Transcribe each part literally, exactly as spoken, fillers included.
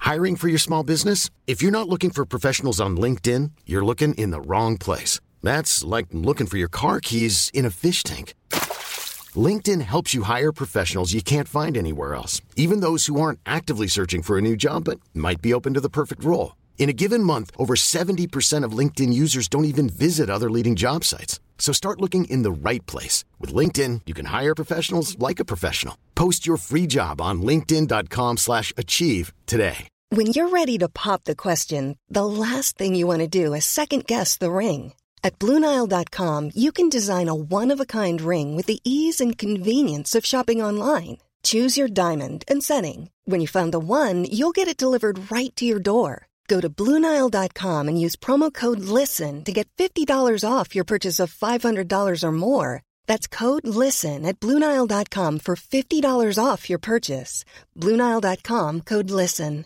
Hiring for your small business? If you're not looking for professionals on LinkedIn, you're looking in the wrong place. That's like looking for your car keys in a fish tank. LinkedIn helps you hire professionals you can't find anywhere else, even those who aren't actively searching for a new job but might be open to the perfect role. In a given month, over seventy percent of LinkedIn users don't even visit other leading job sites. So start looking in the right place. With LinkedIn, you can hire professionals like a professional. Post your free job on linkedin.com slash achieve today. When you're ready to pop the question, the last thing you want to do is second-guess the ring. At Blue Nile dot com, you can design a one-of-a-kind ring with the ease and convenience of shopping online. Choose your diamond and setting. When you find the one, you'll get it delivered right to your door. Go to Blue Nile dot com and use promo code LISTEN to get fifty dollars off your purchase of five hundred dollars or more. That's code LISTEN at Blue Nile dot com for fifty dollars off your purchase. Blue Nile dot com, code LISTEN.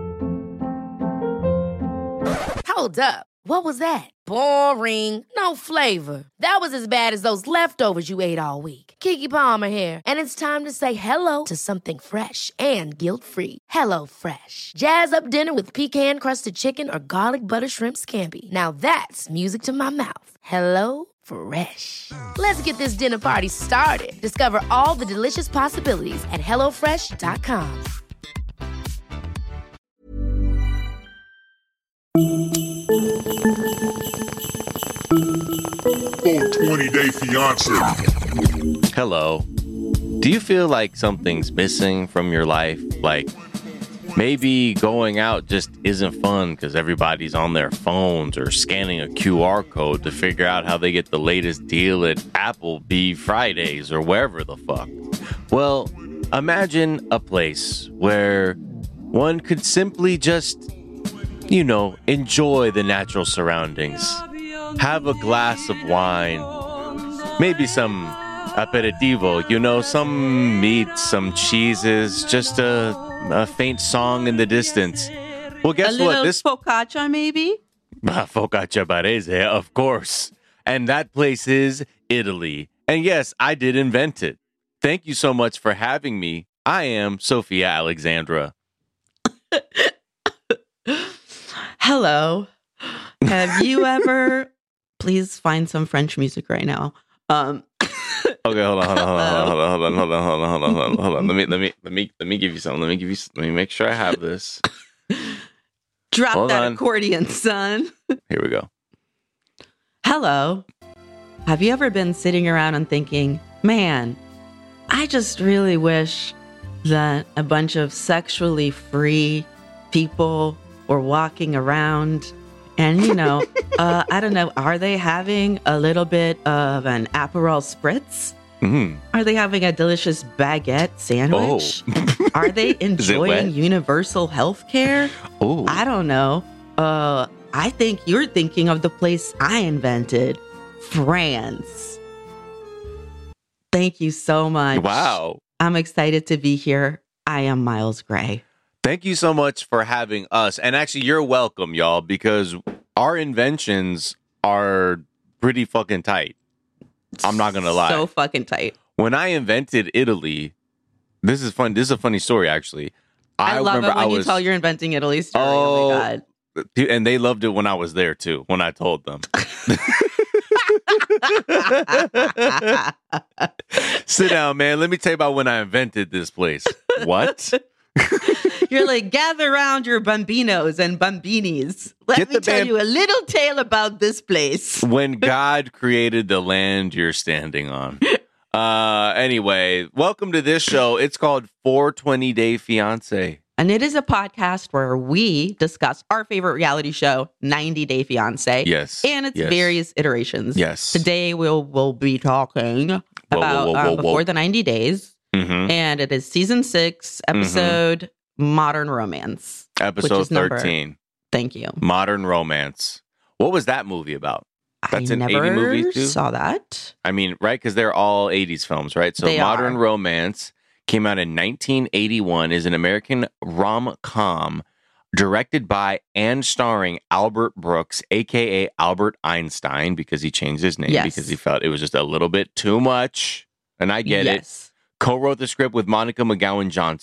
Hold up. What was that? Boring. No flavor. That was as bad as those leftovers you ate all week. Keke Palmer here, and it's time to say hello to something fresh and guilt-free. Hello Fresh. Jazz up dinner with pecan-crusted chicken or garlic butter shrimp scampi. Now that's music to my mouth. Hello Fresh. Let's get this dinner party started. Discover all the delicious possibilities at hello fresh dot com. twenty day fiance. Hello. Do you feel like something's missing from your life? Like maybe going out just isn't fun because everybody's on their phones or scanning a Q R code to figure out how they get the latest deal at Applebee Fridays or wherever the fuck. Well, imagine a place where one could simply just, you know, enjoy the natural surroundings. Have a glass of wine, maybe some aperitivo, you know, some meat, some cheeses, just a, a faint song in the distance. Well, guess a what? This focaccia, maybe? Focaccia barese, of course. And that place is Italy. And yes, I did invent it. Thank you so much for having me. I am Sophia Alexandra. Hello. Have you ever... Please find some French music right now. Um, okay, hold on, hold on, hold on, hold on, hold on, hold on, hold on, hold on, hold on, hold on. Let me, let me, let me, let me give you something. Let me give you. Let me make sure I have this. Drop hold that on. accordion, son. Here we go. Hello. Have you ever been sitting around and thinking, man, I just really wish that a bunch of sexually free people were walking around? And, you know, uh, I don't know, are they having a little bit of an Aperol Spritz? Mm-hmm. Are they having a delicious baguette sandwich? Oh. Are they enjoying universal health care? Oh. I don't know. Uh, I think you're thinking of the place I invented, France. Thank you so much. Wow. I'm excited to be here. I am Miles Gray. Thank you so much for having us. And actually, you're welcome, y'all, because our inventions are pretty fucking tight. I'm not going to lie. So fucking tight. When I invented Italy, this is fun. This is a funny story, actually. I, I love remember it when I you was, tell you're inventing Italy story. Oh, oh my God. And they loved it when I was there, too, when I told them. Sit down, man. Let me tell you about when I invented this place. What? You're like, gather around your bambinos and bambinis. Let Get me the tell bam- you a little tale about this place. When God created the land you're standing on. Uh, anyway, welcome to this show. It's called four twenty day fiance. And it is a podcast where we discuss our favorite reality show, ninety day fiance. Yes. And its yes. various iterations. Yes. Today we'll, we'll be talking whoa, about whoa, whoa, whoa, um, Before whoa. the ninety days. Mm-hmm. And it is season six, episode mm-hmm. Modern Romance. Episode number, thirteen. Thank you. Modern Romance. What was that movie about? That's I an never eighty movie too? saw that. I mean, right? Because they're all eighties films, right? So They Modern are. Romance came out in nineteen eighty-one, is an American rom-com directed by and starring Albert Brooks, a k a. Albert Einstein, because he changed his name Yes. because he felt it was just a little bit too much. And I get yes. it. Co-wrote the script with Monica McGowan Johnson.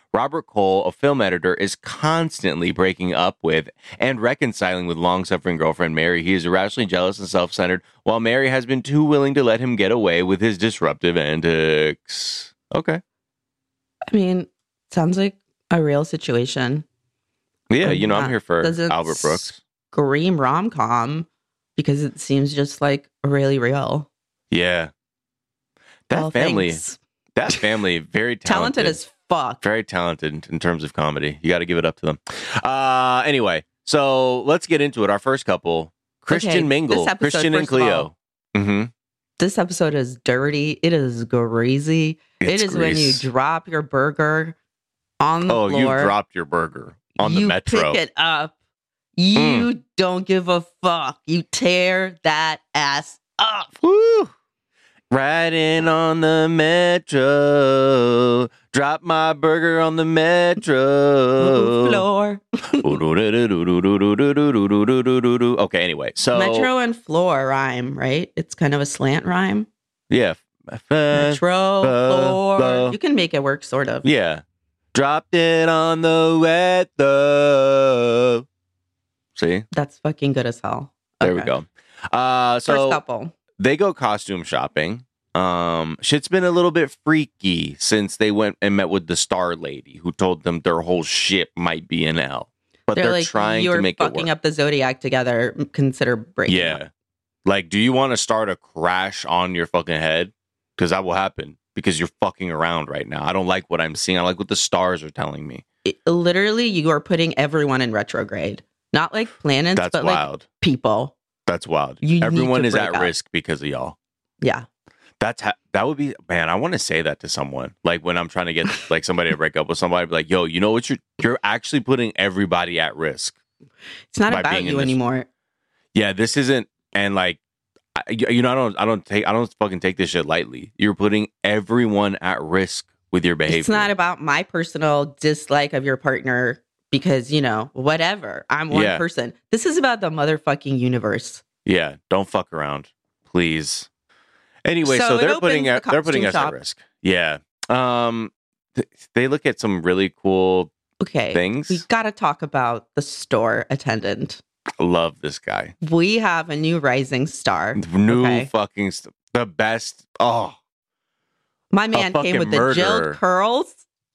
Robert Cole, a film editor, is constantly breaking up with and reconciling with long-suffering girlfriend Mary. He is irrationally jealous and self-centered, while Mary has been too willing to let him get away with his disruptive antics. Okay. I mean, sounds like a real situation. Yeah, you know, I'm That here for doesn't Albert Brooks. Scream rom-com because it seems just like really real. Yeah. That Well, family, thanks. that family, very talented. Talented as fuck. Very talented in terms of comedy. You got to give it up to them. Uh, anyway, so let's get into it. Our first couple, Christian Okay, Mingle, this episode, Christian and first of all, Cleo. Mm-hmm. This episode is dirty. It is greasy. It's it is when you grease. drop your burger on the Oh, floor. you dropped your burger on the you metro. pick it up. You don't give a fuck. You tear that ass up. Woo! Riding on the metro. Drop my burger on the metro. Floor. Okay, anyway. So Metro and floor rhyme, right? It's kind of a slant rhyme. Yeah. Metro, uh, floor. uh, You can make it work, sort of. Yeah. Dropped it on the wet though. See? That's fucking good as hell. There we Okay. go. Uh so First couple. they go costume shopping. Um, shit's been a little bit freaky since they went and met with the Star Lady, who told them their whole ship might be in hell, but they're, They're, like, trying you're to make it fucking work. up the Zodiac together. Consider breaking Yeah, up. like, do you want to start a crash on your fucking head? Because that will happen because you're fucking around right now. I don't like what I'm seeing. I like what the stars are telling me. It- literally, you are putting everyone in retrograde. Not like planets, That's but wild. like people. That's wild. You need Everyone to is break at up. risk because of y'all. Yeah. That's ha- that would be, man. I want to say that to someone. Like when I'm trying to get like somebody to break up with somebody, be like, yo, you know what? You're you're actually putting everybody at risk. It's not By about being in you this- anymore. Yeah, this isn't. And like, I, you know, I don't, I don't take, I don't fucking take this shit lightly. You're putting everyone at risk with your behavior. It's not about my personal dislike of your partner because, you know, whatever. I'm one Yeah. person. This is about the motherfucking universe. Yeah, don't fuck around, please. Anyway, so, So it they're putting opens at, the they're putting us costume at shop. risk. Yeah. Um, th- they look at some really cool Okay. things. We got to talk about the store attendant. Love this guy. We have a new rising star. New Okay. fucking st- the best. Oh, My man fucking came with the murderer. gelled curls.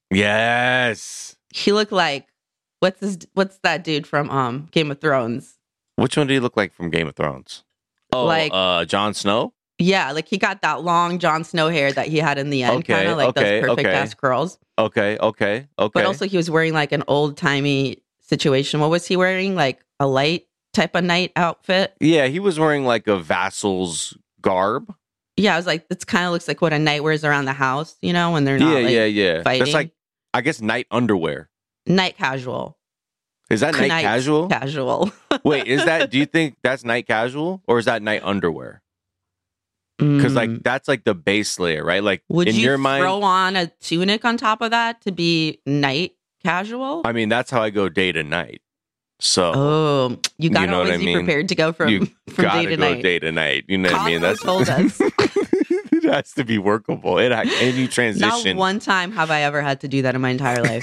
yes. He looked like what's this, what's that dude from um Game of Thrones? Which one do you look like from Game of Thrones? Oh, Like- uh, Jon Snow. Yeah, like he got that long Jon Snow hair that he had in the end, Okay, kind of like okay, those perfect okay. ass curls. Okay, okay, okay. But also he was wearing like an old timey situation. What was he wearing? Like a light type of night outfit? yeah, he was wearing like a vassal's garb. Yeah, I was like, this kind of looks like what a knight wears around the house, you know, when they're not Yeah, like yeah, yeah. fighting. That's like, I guess, night underwear. Night casual. Is that night Night casual? Casual. Wait, is that? Do you think that's night casual or is that night underwear? Because Mm. like that's like the base layer, right? Like Would in you your mind, throw on a tunic on top of that to be night casual? I mean, that's how I go day to night. So oh, you gotta know what always I be mean? prepared to go from, you from gotta day to go night. day to night. You know what I mean? Costco That's told us. it has to be workable. It ha- and you Not transition. one time have I ever had to do that in my entire life.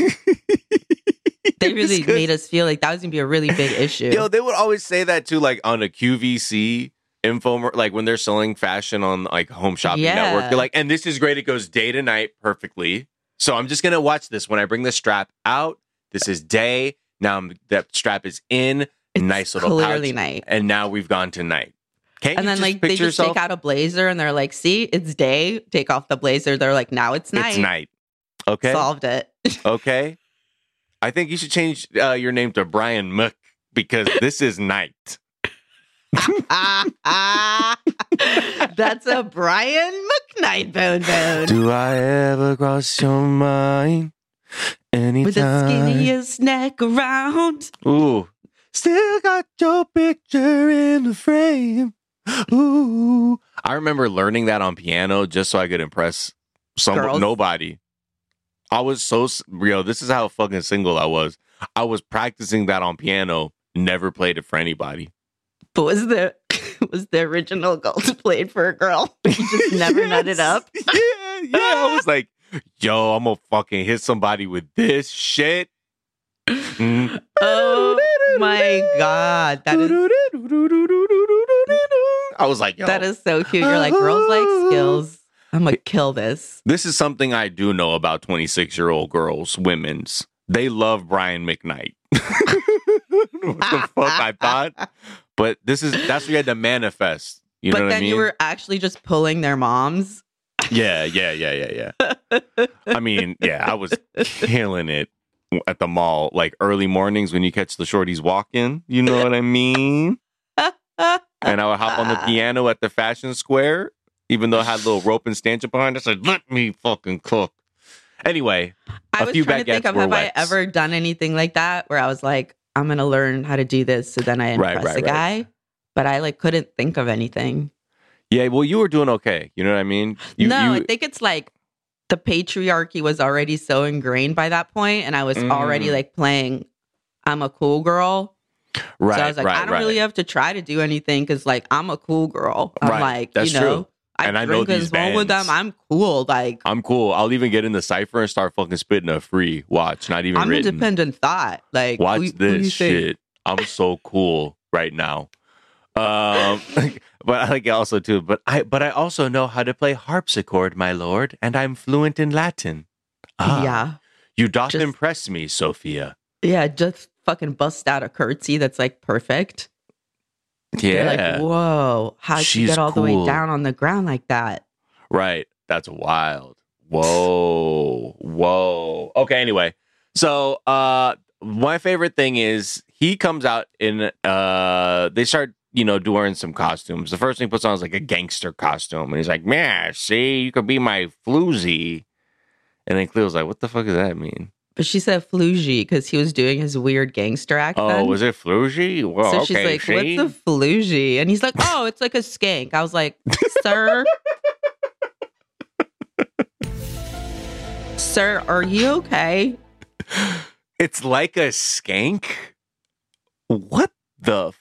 They It's really 'cause- made us feel like that was gonna be a really big issue. Yo, they would always say that too, like on a Q V C infomer, like when they're selling fashion on like Home Shopping Yeah. Network. They're like, and this is great. It goes day to night perfectly. So I'm just gonna watch this when I bring the strap out. This is day. Now I'm, that strap is in. It's nice little clearly pouch, night. and now we've gone to night. Can't And you then just like they picture just yourself? take out a blazer and they're like, see, it's day. Take off the blazer. They're like, now it's night. It's night. Okay. Solved it. Okay. I think you should change uh, your name to Brian Mook because this is night. ah, ah. That's a Brian McKnight bone bone. Do I ever cross your mind? Anytime. With the skinniest neck around. Ooh. Still got your picture in the frame. Ooh. I remember learning that on piano just so I could impress some Girls. nobody. I was so real. This is how fucking single I was. I was practicing that on piano, never played it for anybody. But was the was the original goal to play it for a girl? You just never nutted up. Yeah, yeah. I was like, yo, I'm gonna fucking hit somebody with this shit. Mm. Oh my God. That is I was like, yo. that is so cute. You're like, girls like skills. I'm gonna kill this. This is something I do know about twenty-six-year-old girls, women's. They love Brian McKnight. What the fuck I thought? But this is that's what you had to manifest. You but know what then I mean? you were actually just pulling their moms. Yeah, yeah, yeah, yeah, yeah. I mean, yeah, I was killing it at the mall, like early mornings when you catch the shorties walking. You know what I mean? And I would hop on the piano at the fashion square, even though I had a little rope and stanchion behind us. I said, let me fucking cook. Anyway, I a was few trying to think baguettes of were have I wets. ever done anything like that where I was like, I'm gonna learn how to do this, so then I Right, impress right, a right. guy. But I like couldn't think of anything. Yeah, well, you were doing okay. You know what I mean? You, no, you, I think it's like the patriarchy was already so ingrained by that point, and I was Mm. already like playing I'm a cool girl. right, so I was like, right, I don't right. really have to try to do anything because like I'm a cool girl. I'm Right. like, That's you know, true. I And I know drink these as well with them. bands. I'm cool. Like I'm cool. I'll even get in the cipher and start fucking spitting a free watch, not even I'm written. independent thought. Like Watch who- who do you this think? shit. I'm so cool right now. Um, but I like it also too. But I, but I also know how to play harpsichord, my lord, and I'm fluent in Latin. Ah, Yeah. you doth Just- impress me, Sophia. Yeah, just fucking bust out a curtsy that's like perfect. Yeah, You're like, whoa, how'd you She's get all the way cool. down on the ground like that? right. That's wild. Whoa, whoa. Okay. Anyway, so uh, my favorite thing is he comes out in. Uh, they start, you know, doing some costumes. The first thing he puts on is like a gangster costume, and he's like, "Man, see, you could be my floozy." And then Cleo's like, "What the fuck does that mean?" But she said floozy because he was doing his weird gangster accent. Oh, was it floozy? Well, so okay. she's like, see? what's a floozy? And he's like, oh, it's like a skank. I was like, sir? Sir, are you okay? It's like a skank. What the?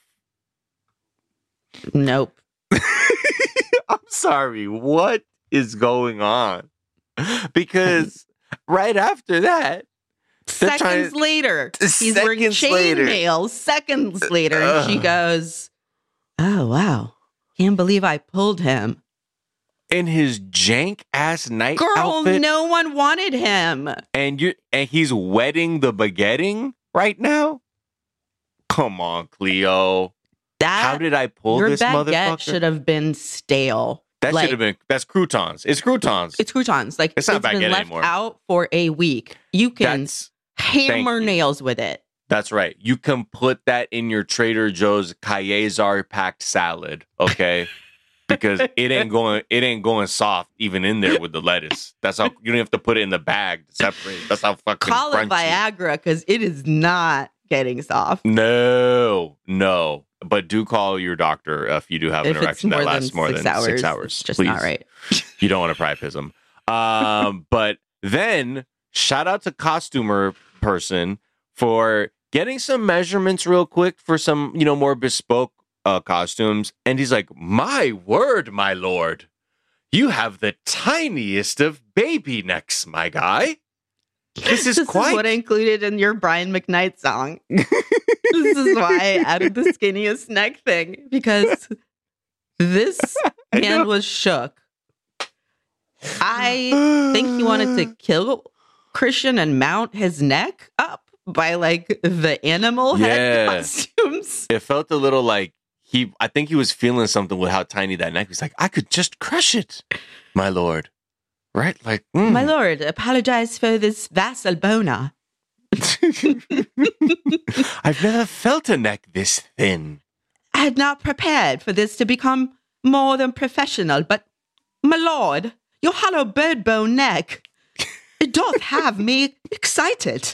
Nope. I'm sorry. What is going on? Because right after that, they're Seconds trying- later, he's wearing Seconds later. chainmail. Seconds later, and she Ugh. goes, oh, wow. Can't believe I pulled him. in his jank ass night Girl, outfit, no one wanted him. and you and he's wetting the baguetting right now. Come on, Cleo. That How did I pull your this baguette motherfucker? should have been stale. That Like, should have been. That's croutons. It's croutons. It's croutons. Like It's not been baguette left anymore. out for a week. You can That's hammer thank you. nails with it. that's right. You can put that in your Trader Joe's Caesar packed salad, okay? Because it ain't going. It ain't going soft even in there with the lettuce. That's how you don't have to put it in the bag to separate. That's how fucking Call crunchy. it Viagra because it is not getting soft. No, no. But do call your doctor if you do have an If it's erection more that than lasts more six than hours, six hours. it's just please. not right. You don't want to priapism. Um, but then shout out to costumer person for getting some measurements real quick for some, you know, more bespoke uh, costumes. And he's like, my word, my lord, you have the tiniest of baby necks, my guy. This is This quite is what I included in your Brian McKnight song. This is why I added the skinniest neck thing because this man was shook. I think he wanted to kill Christian and mount his neck up by like the animal head Yeah. costumes. It felt a little like he, I think he was feeling something with how tiny that neck was. Like, I could just crush it, my lord. Right? Like, mm. My lord, apologize for this vassal boner. I've never felt a neck this thin. I had not prepared for this to become more than professional, but my lord, your hollow bird bone neck, it doth have me excited.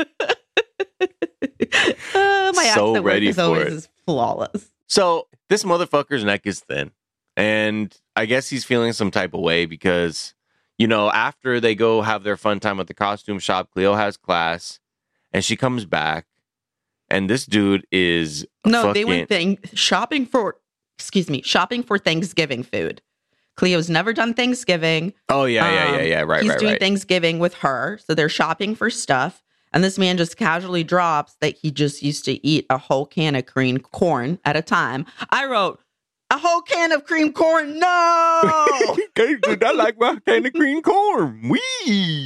Uh, my So accent ready work is for always it. is flawless. So this motherfucker's neck is thin. And I guess he's feeling some type of way because, you know, after they go have their fun time at the costume shop, Cleo has class and she comes back. And this dude is No, fucking, they went thing shopping for excuse me, shopping for Thanksgiving food. Cleo's never done Thanksgiving. Oh, yeah, yeah, Um, yeah, yeah. Right, He's right, doing right. Thanksgiving with her. So they're shopping for stuff. And this man just casually drops that he just used to eat a whole can of cream corn at a time. I wrote, a whole can of cream corn? No! Guys do not like my can of green corn. Wee!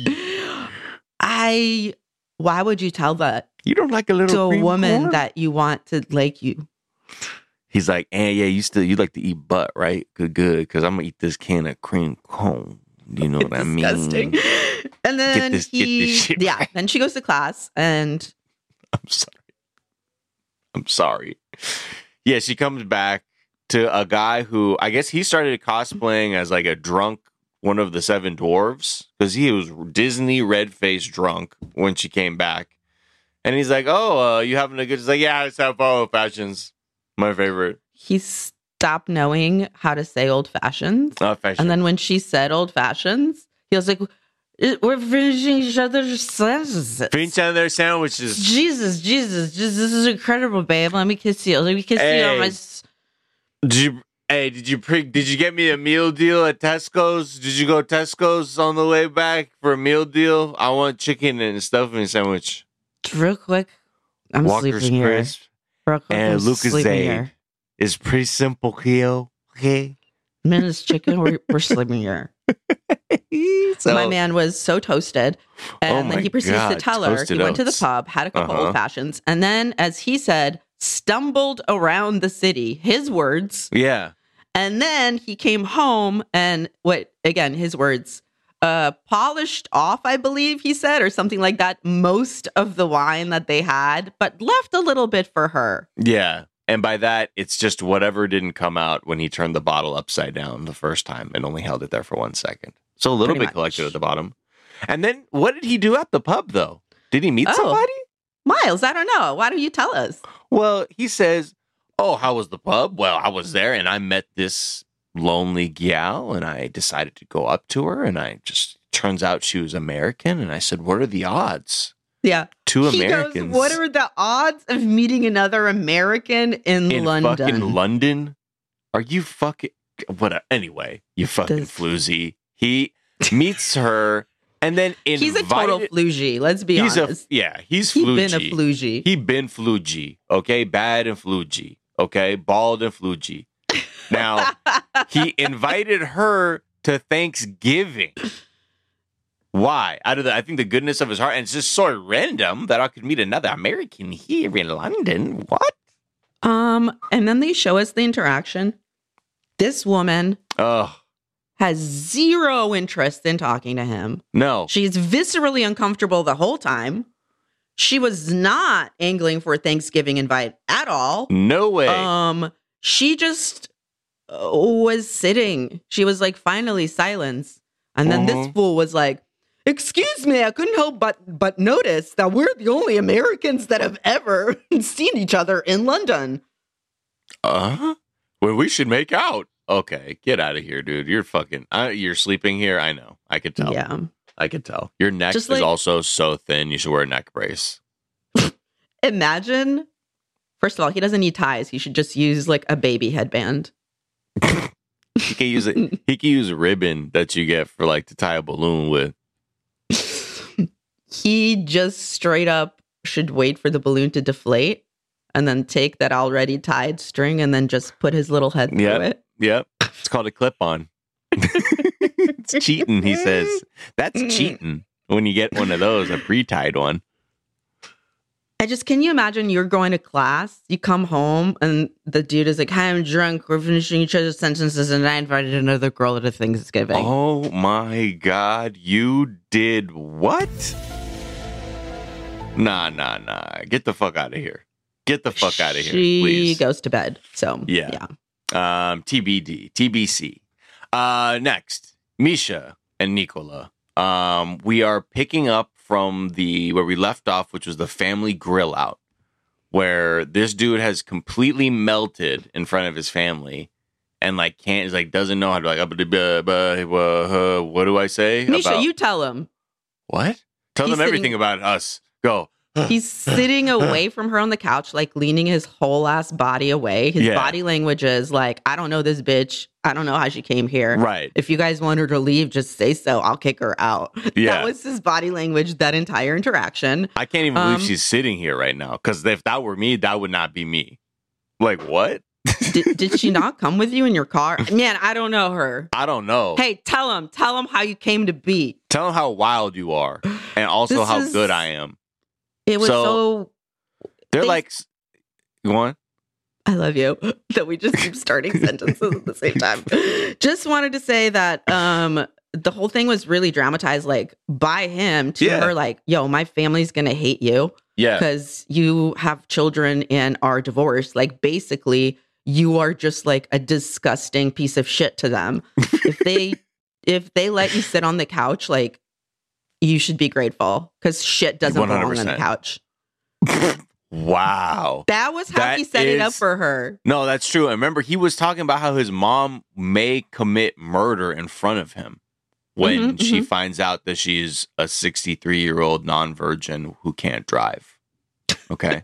I, why would you tell that You don't like a little to a cream woman corn? that you want to like you? He's like, eh, yeah, you still, you like to eat butt, right? Good, good, because I'm going to eat this can of cream corn. You know what I mean? Disgusting. And then this- get he, this shit yeah, right. then she goes to class and I'm sorry. I'm sorry. Yeah, she comes back to a guy who I guess he started cosplaying as like a drunk one of the seven dwarves because he was Disney red faced drunk when she came back. And he's like, oh, uh, you having a good? She's like, yeah, it's have old fashions. My favorite. he stopped knowing how to say old fashions. Uh, fashion. And then when she said old fashions, he was like, we're finishing each other's sentences. Finish on their sandwiches. Jesus, Jesus, Jesus, this is incredible, babe. Let me kiss you. Let me kiss you on Hey. my... s- Did you? Hey, did you pre- did you get me a meal deal at Tesco's? Did you go Tesco's on the way back for a meal deal? I want chicken and stuffing sandwich. Real quick, I'm Walker's sleeping here. Crisp Real quick, and I'm Lucas sleeping Aid. here. It's pretty simple, Keo. Okay. Minutes chicken, we're, we're sleeping here. So, My man was so toasted. And Oh then my he proceeds God, to tell her toasted he went to the oats. pub, had a couple Uh-huh. old fashions, and then, as he said, stumbled around the city. His words. Yeah. And then he came home and what, again, his words, uh, polished off, I believe he said, or something like that, most of the wine that they had, but left a little bit for her. Yeah. And by that, it's just whatever didn't come out when he turned the bottle upside down the first time and only held it there for one second. So a little Pretty bit much. collected at the bottom. And then what did he do at the pub, though? Did he meet Oh. somebody? Miles, I don't know. Why don't you tell us? Well, he says, oh, how was the pub? Well, I was there and I met this lonely gal and I decided to go up to her and I just, turns out she was American. And I said, what are the odds? Yeah. Two He Americans goes, what are the odds of meeting another American in, in London? fucking London? Are you fucking, what? Anyway, you fucking This- floozy. He meets her and then invited. He's a total floogie, let's be he's honest. A, yeah, he's He's floogy. been a floogie. He been floogy, okay? Bad and floogy, okay? Bald and floogy. Now, he invited her to Thanksgiving. Why? Out of the, I think the goodness of his heart, and it's just so random that I could meet another American here in London. What? Um, and then they show us the interaction. This woman Oh, has zero interest in talking to him. no. She's viscerally uncomfortable the whole time. She was not angling for a Thanksgiving invite at all. No way. Um, she just uh, was sitting. She was like finally silence. And then this Mhm. fool was like, excuse me, I couldn't help but but notice that we're the only Americans that have ever seen each other in London. Uh-huh. Well, we should make out. Okay, get out of here, dude. You're fucking, uh, you're sleeping here. I know. I could tell. Yeah. I could tell. Your neck Just is like- also so thin. You should wear a neck brace. Imagine, first of all, he doesn't need ties. He should just use like a baby headband. He can use it. He can use a ribbon that you get for like to tie a balloon with. He just straight up should wait for the balloon to deflate and then take that already tied string and then just put his little head through Yep. it. Yep. It's called a clip-on. It's cheating, he says. That's cheating when you get one of those, a pre-tied one. I just, can you imagine you're going to class, you come home, and the dude is like, hi, I'm drunk, we're finishing each other's sentences, and I invited another girl to Thanksgiving. Oh my God. You did what? Nah, nah, nah. Get the fuck out of here. Get the fuck out of here, She please. goes to bed. So, Yeah. yeah. Um, T B D, T B C. Uh, next, Misha and Nicola. Um, we are picking up from the where we left off, which was the family grill out, where this dude has completely melted in front of his family, and like can't is like doesn't know how to like uh, what do I say? Misha, about, you tell him. what? Tell He's them everything sitting- about us. Go. He's sitting away from her on the couch, like leaning his whole ass body away. His Yeah. body language is like, I don't know this bitch. I don't know how she came here. Right. If you guys want her to leave, just say so. I'll kick her out. Yeah. That was his body language, that entire interaction. I can't even Um, believe she's sitting here right now. Because if that were me, that would not be me. Like, what? did, did she not come with you in your car? Man, I don't know her. I don't know. Hey, tell him. Tell him how you came to be. Tell them how wild you are. And also This how is- good I am. It was So- so... They're They- like, you want? I love you. That we just keep starting sentences at the same time. Just wanted to say that um the whole thing was really dramatized, like by him to Yeah. her, like, yo, my family's gonna hate you Yeah. because you have children and are divorced. Like, basically, you are just like a disgusting piece of shit to them. if they if they let you sit on the couch, like, you should be grateful because shit doesn't one hundred belong on the percent. couch. Wow. That was how That he set it up is- for her. No, that's true. And remember, he was talking about how his mom may commit murder in front of him when Mhm, she mhm. finds out that she's a sixty-three year old non-virgin who can't drive. Okay.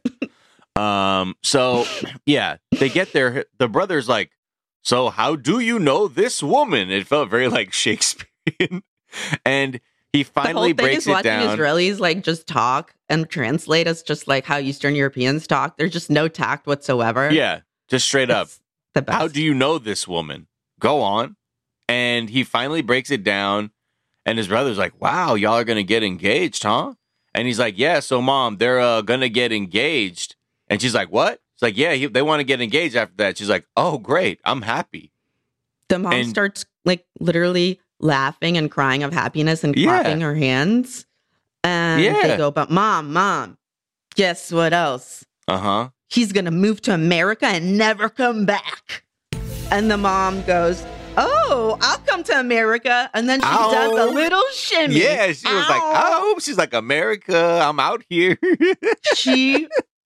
um. So yeah, they get there. The brother's like, "So how do you know this woman?" It felt very like Shakespearean, and he The whole finally thing breaks is it watching down. Israelis like just talk and translate us just like how Eastern Europeans talk. There's just no tact whatsoever. Yeah, just straight up. It's the best. How do you know this woman? Go on. And he finally breaks it down. And his brother's like, wow, y'all are going to get engaged, huh? And he's like, yeah, so mom, they're uh, going to get engaged. And she's like, what? It's like, yeah, he, they want to get engaged after that. She's like, oh, great. I'm happy. The mom and- starts like literally laughing and crying of happiness and Yeah. clapping her hands. And Yeah. they go, but mom, mom, guess what else? Uh huh. He's going to move to America and never come back. And the mom goes, oh, I'll come to America. And then she Ow. does a little shimmy. Yeah, she was like, Ow. oh, she's like, America, I'm out here. She,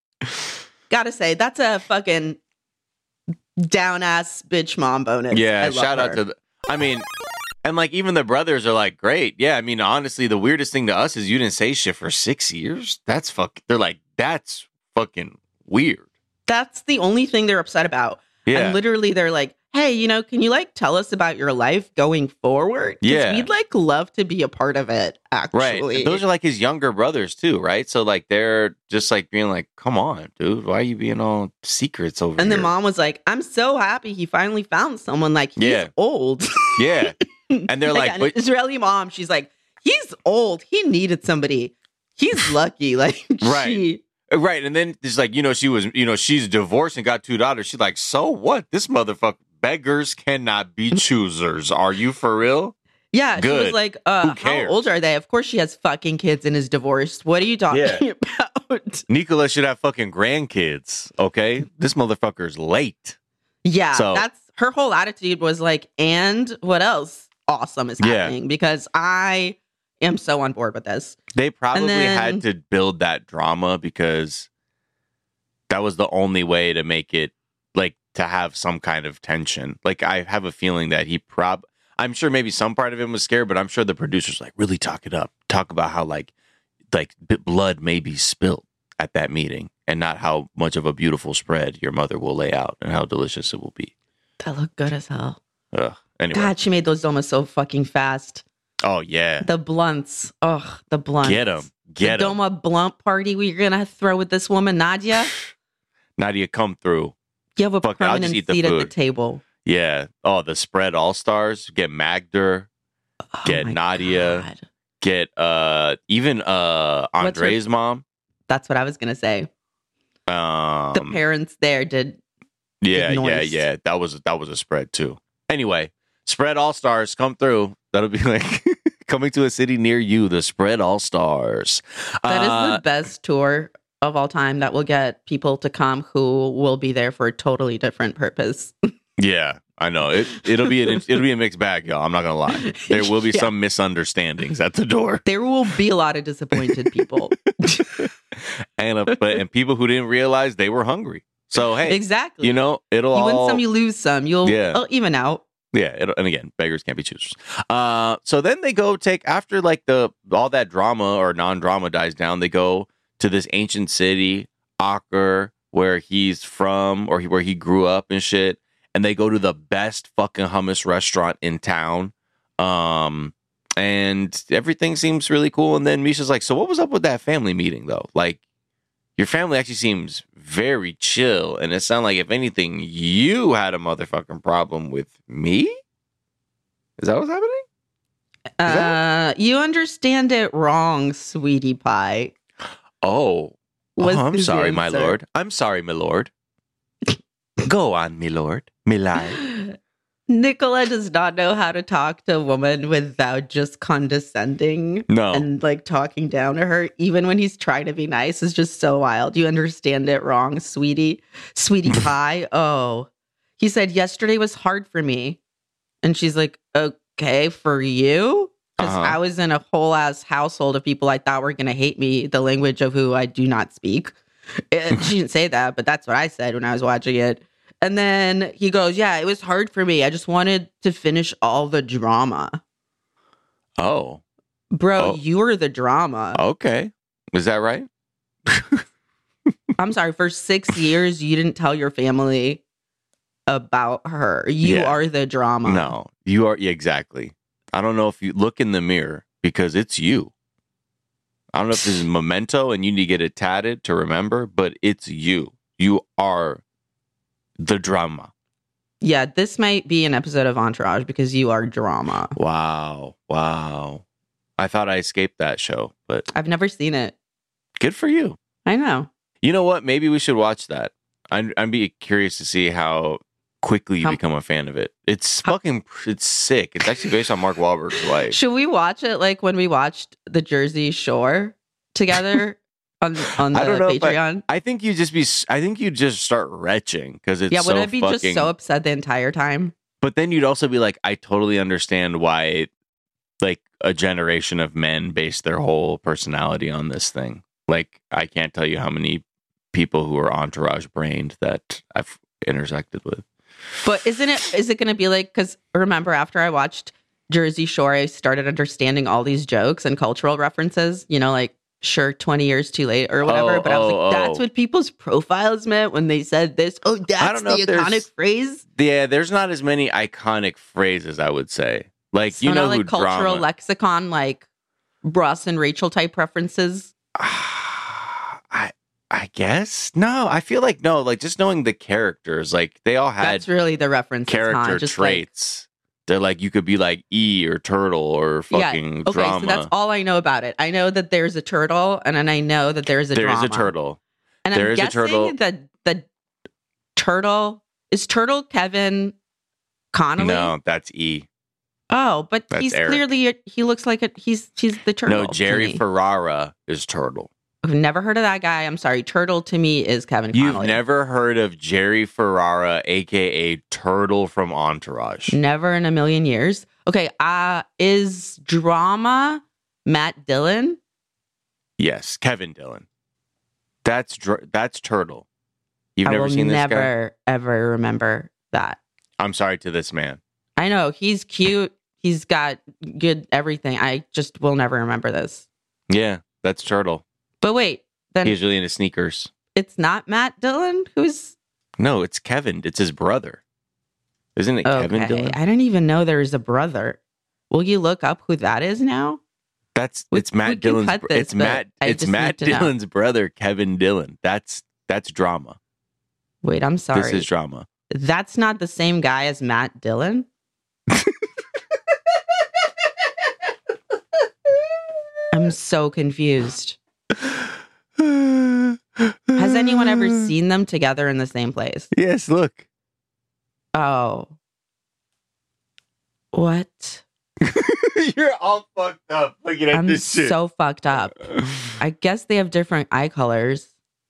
gotta say, that's a fucking down ass bitch mom bonus. Yeah, I love shout out her. to the, I mean, and like even the brothers are like, great. Yeah, I mean, honestly, the weirdest thing to us is you didn't say shit for six years. That's fuck. They're like, that's fucking weird. That's the only thing they're upset about. Yeah. And literally, they're like, hey, you know, can you like tell us about your life going forward? 'Cause Yeah. we'd like love to be a part of it, actually. Right. And those are like his younger brothers too, right? So like they're just like being like, come on, dude. Why are you being all secrets over And here? the mom was like, I'm so happy he finally found someone. Like, he's Yeah. old. Yeah. And they're like, an but- Israeli mom, she's like, he's old. He needed somebody. He's lucky. Like, Right. she, right. And then it's like, you know, she was, you know, she's divorced and got two daughters. She's like, so what? This motherfucker, beggars cannot be choosers. Are you for real? yeah, she Good. was like, uh, Who how cares? old are they? Of course she has fucking kids and is divorced. What are you talking Yeah. about? Nicola should have fucking grandkids. Okay. This motherfucker's late. Yeah, So- that's her whole attitude was like, and what else awesome is Yeah. happening? Because I am so on board with this. They probably then- had to build that drama because that was the only way to make it like to have some kind of tension. Like I have a feeling that he prob I'm sure maybe some part of him was scared, but I'm sure the producers like really talk it up. Talk about how like like b- blood may be spilt at that meeting and not how much of a beautiful spread your mother will lay out and how delicious it will be. That looked good as hell. Ugh. Anyway. God, she made those domas so fucking fast. Oh yeah. The blunts. Ugh, the blunts. Get him. Get the him. Doma blunt party we're going to throw with this woman, Nadia. Nadia, come through. You have a Fuck it, I'll permanent just eat the seat at the food. table. Yeah. Oh, the spread all stars. Get Magder. Oh Get my Nadia. God. Get uh even uh What's her- Andre's mom. That's what I was going to say. Um The parents there did. Yeah, did yeah, noise. yeah. That was that was a spread too. Anyway, spread all stars come through. That'll be like coming to a city near you, the spread all stars. That is Uh, the best tour of all time that will get people to come who will be there for a totally different purpose. Yeah, I know. It it'll be an it'll be a mixed bag, y'all. I'm not gonna lie. There will be Yeah. some misunderstandings at the door. There will be a lot of disappointed people. and uh, but and people who didn't realize they were hungry. So hey, Exactly. you know, it'll you win all some, you lose some. You'll Yeah. oh, even out. yeah. It'll, and again, beggars can't be choosers. Uh, so then they go take after like the all that drama or non-drama dies down. They go to this ancient city, Acre, where he's from or he, where he grew up and shit. And they go to the best fucking hummus restaurant in town. Um, and everything seems really cool. And then Misha's like, so what was up with that family meeting, though? Like, your family actually seems very chill. And it sounds like, if anything, you had a motherfucking problem with me? Is that what's happening? Uh, that- you understand it wrong, sweetie pie. Oh, Was oh I'm his sorry, my answer. lord. I'm sorry, my lord. Go on, my lord. My lord. Nicola does not know how to talk to a woman without just condescending No. and like talking down to her, even when he's trying to be nice, is just so wild. You understand it wrong, sweetie. Sweetie pie. Oh, he said, yesterday was hard for me. And she's like, okay, for you? Because Uh-huh. I was in a whole ass household of people I thought were going to hate me, the language of who I do not speak. And she didn't say that, but that's what I said when I was watching it. And then he goes, yeah, it was hard for me. I just wanted to finish all the drama. Oh, Bro, Oh. you were the drama. okay. Is that right? I'm sorry. For six years, you didn't tell your family about her. You Yeah. are the drama. No, you are. Yeah, exactly. I don't know if you look in the mirror because it's you. I don't know if this is memento and you need to get it tatted to remember, but it's you. You are the drama. Yeah, this might be an episode of Entourage because you are drama. Wow. Wow. I thought I escaped that show, but I've never seen it. good for you. I know. You know what? Maybe we should watch that. I'd, I'd be curious to see how quickly you How- become a fan of it. It's fucking, it's sick. It's actually based on Mark Wahlberg's life. Should we watch it like when we watched the Jersey Shore together on on the I don't know if I- Patreon? I think you just be. I think you just start retching because it's Yeah, so would I be fucking. just so upset the entire time? But then you'd also be like, I totally understand why, like, a generation of men base their whole personality on this thing. Like, I can't tell you how many people who are entourage brained that I've intersected with. But isn't it? Is it going to be like? Because remember, after I watched Jersey Shore, I started understanding all these jokes and cultural references. You know, like sure, twenty years too late or whatever. Oh, but I was oh, like, that's oh. what people's profiles meant when they said this. Oh, that's don't know the if there's- iconic phrase. Yeah, there's not as many iconic phrases, I would say. Like, So you know, not who like cultural drama. lexicon, like Ross and Rachel type references. I I guess no. I feel like no. Like just knowing the characters, like they all had That's really the reference. character huh? Just like- traits. They're like you could be like E or Turtle or fucking Okay, drama. so that's all I know about it. I know that there's a turtle, and then I know that there's a There is drama. a turtle. And there I'm is a guessing turtle. that the turtle is Turtle Kevin Connolly. No, that's E. Oh, but That's he's Eric. clearly he looks like a he's he's the turtle. No, to Jerry me. Ferrara is Turtle. I've never heard of that guy. I'm sorry. Turtle to me is Kevin You've Connolly. never heard of Jerry Ferrara, aka Turtle from Entourage? Never in a million years. Okay, uh is drama Matt Dillon? Yes, Kevin Dillon. That's dr- that's Turtle. You've I never will seen this guy? never ever remember that. I'm sorry to this man. I know he's cute. He's got good everything. I just will never remember this. Yeah, that's Turtle. But wait, then He's really into sneakers. it's not Matt Dillon who's No, it's Kevin. It's his brother. Isn't it okay. Kevin Dillon? I didn't even know there's a brother. Will you look up who that is now? That's We- it's Matt we can Dillon's. cut br- this, it's but Matt. I It's just Matt need to know. Dillon's brother, Kevin Dillon. That's that's drama. Wait, I'm sorry. This is drama. That's not the same guy as Matt Dillon. I'm so confused. Has anyone ever seen them together in the same place? Yes, look. Oh. What? You're all fucked up looking at I'm this shit. so fucked up. I guess they have different eye colors.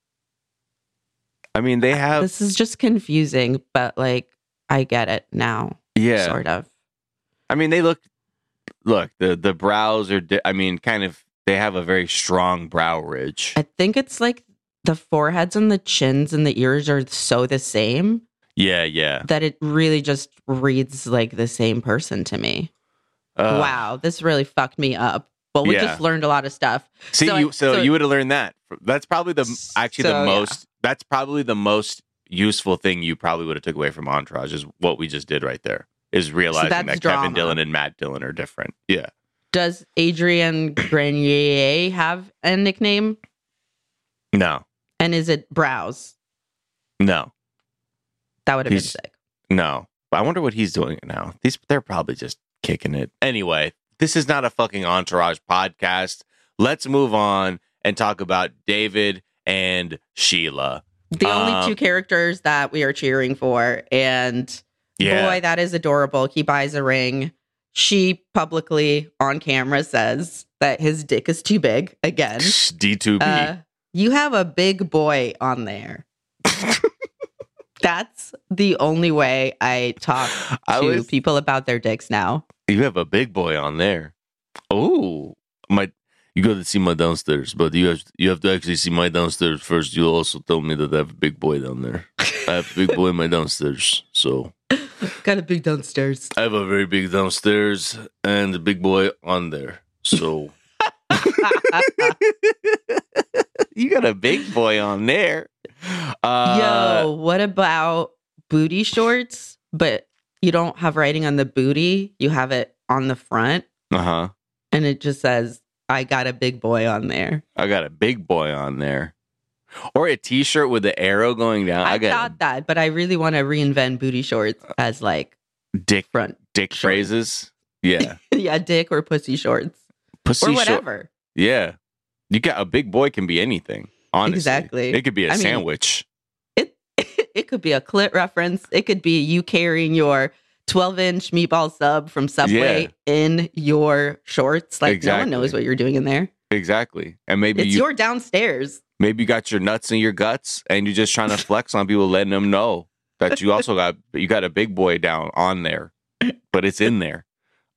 I mean, they have. This is just confusing, but like, I get it now. yeah. Sort of. I mean, they look. Look, the the brows are. Di- I mean, kind of. They have a very strong brow ridge. I think it's like the foreheads and the chins and the ears are so the same Yeah, yeah. that it really just reads like the same person to me. Uh, Wow, this really fucked me up. But we Yeah. just learned a lot of stuff. See, So I- you so, so- you would have learned that That's probably the actually So, the yeah. most. That's probably the most useful thing you probably would have took away from Entourage is what we just did right there. Is realizing that's that drama. Kevin Dillon and Matt Dillon are different. Yeah. Does Adrian Grenier have a nickname? No. And is it Browse? No. That would have been He's- sick. No. I wonder what he's doing now. These they're probably just kicking it. Anyway, this is not a fucking Entourage podcast. Let's move on and talk about David and Sheila. The only Um, two characters that we are cheering for. And Yeah. boy, that is adorable. He buys a ring. She publicly on camera says that his dick is too big again. D two B. Uh, you have a big boy on there. That's the only way I talk I to was- people about their dicks now. You have a big boy on there. Oh, my! You got to see my downstairs, but you have you have to actually see my downstairs first. You also tell me that I have a big boy down there. I have a big boy in my downstairs, so Got a big downstairs. I have a very big downstairs and a big boy on there. So you got a big boy on there. Uh, Yo, what about booty shorts? But you don't have writing on the booty. You have it on the front. uh huh. And it just says, I got a big boy on there. I got a big boy on there, or a T-shirt with the arrow going down. I, I got thought that, but I really want to reinvent booty shorts as like dick front. dick Short. phrases. Yeah, Yeah, dick or pussy shorts. pussy or short- whatever. Yeah. You got a big boy can be anything. Honestly. Exactly. It could be a I mean- sandwich. It it could be a clit reference. It could be you carrying your twelve inch meatball sub from Subway Yeah. in your shorts. Like no Exactly. one knows what you're doing in there. Exactly. And maybe It's you your downstairs. maybe you got your nuts in your guts and you're just trying to flex on people, letting them know that you also got you got a big boy down on there. But it's in there.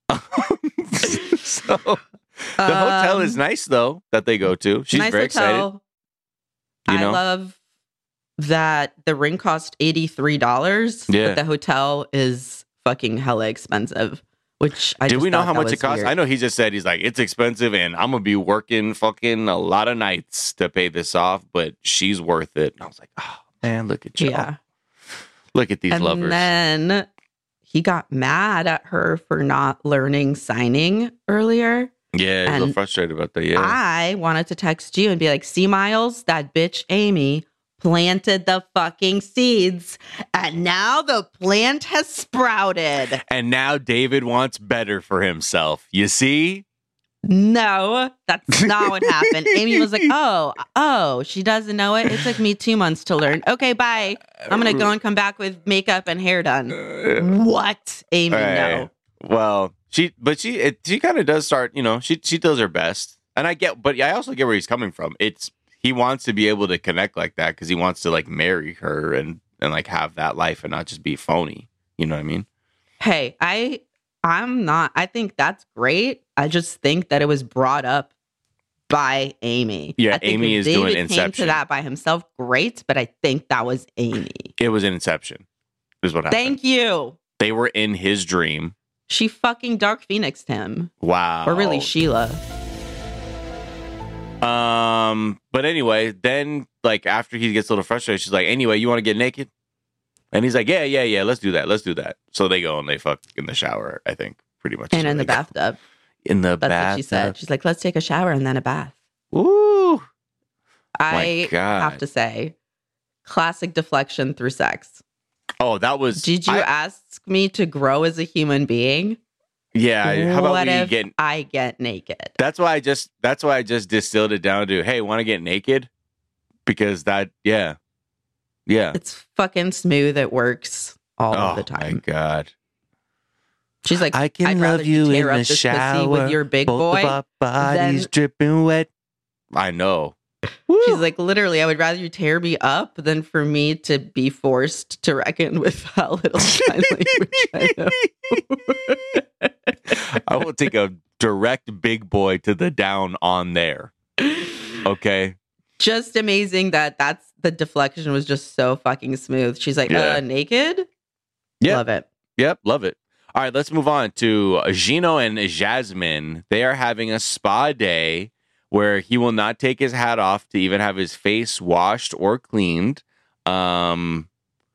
So the hotel is Um, nice though that they go to. She's nice very hotel. excited. You I know? love that the ring cost eighty-three dollars, Yeah. but the hotel is fucking hella expensive. Which I Did just we know thought how that much it was costs? weird. I know he just said he's like, it's expensive and I'm gonna be working fucking a lot of nights to pay this off, but she's worth it. And I was like, oh man, look at you. Yeah. Look at these And lovers. then he got mad at her for not learning signing earlier. yeah, he's a little and frustrated about that. Yeah. I wanted to text you and be like, see, Miles, that bitch Amy planted the fucking seeds, and now the plant has sprouted. and now David wants better for himself. You see? No, that's not what happened. Amy was like, oh, oh, she doesn't know it. It took me two months to learn. Okay, bye. I'm going to go and come back with makeup and hair done. What? Amy, Hey, no. Well, she, but she, it, she kind of does start. You know, she she does her best, and I get, but I also get where he's coming from. It's he wants to be able to connect like that because he wants to like marry her and and like have that life and not just be phony. You know what I mean? Hey, I I'm not I think that's great. I just think that it was brought up by Amy. Yeah, I think Amy if is doing David came Inception. to that by himself, great, but I think that was Amy. It was an Inception. Is what happened. Thank you. They were in his dream. She fucking Dark Phoenixed him. Wow. Or really Sheila. Um, but anyway, then like after he gets a little frustrated, she's like, anyway, you want to get naked? And he's like, yeah, yeah, yeah, let's do that. Let's do that. So they go and they fuck in the shower, I think, pretty much. And is where in the they go. bathtub. In the That's bath. what she said. She's like, let's take a shower and then a bath. Ooh. I God. have to say, classic deflection through sex. Oh, that was. Did you I- ask me to grow as a human being? Yeah. How about what we if get. I get naked? That's why I just. That's why I just distilled it down to, hey, want to get naked? Because that. Yeah. Yeah. It's fucking smooth. It works all oh of the my time. God. She's like, I can I'd love rather you in tear up the this shower. pussy with your big Both boy. of our bodies than- dripping wet. I know. She's like, literally, I would rather you tear me up than for me to be forced to reckon with how little sign language I know. I will take a direct big boy to the down on there. Okay. Just amazing that that's the deflection was just so fucking smooth. She's like, Yeah. uh, naked? Yep. Love it. Yep. Love it. All right. Let's move on to Gino and Jasmine. They are having a spa day where he will not take his hat off to even have his face washed or cleaned. Um,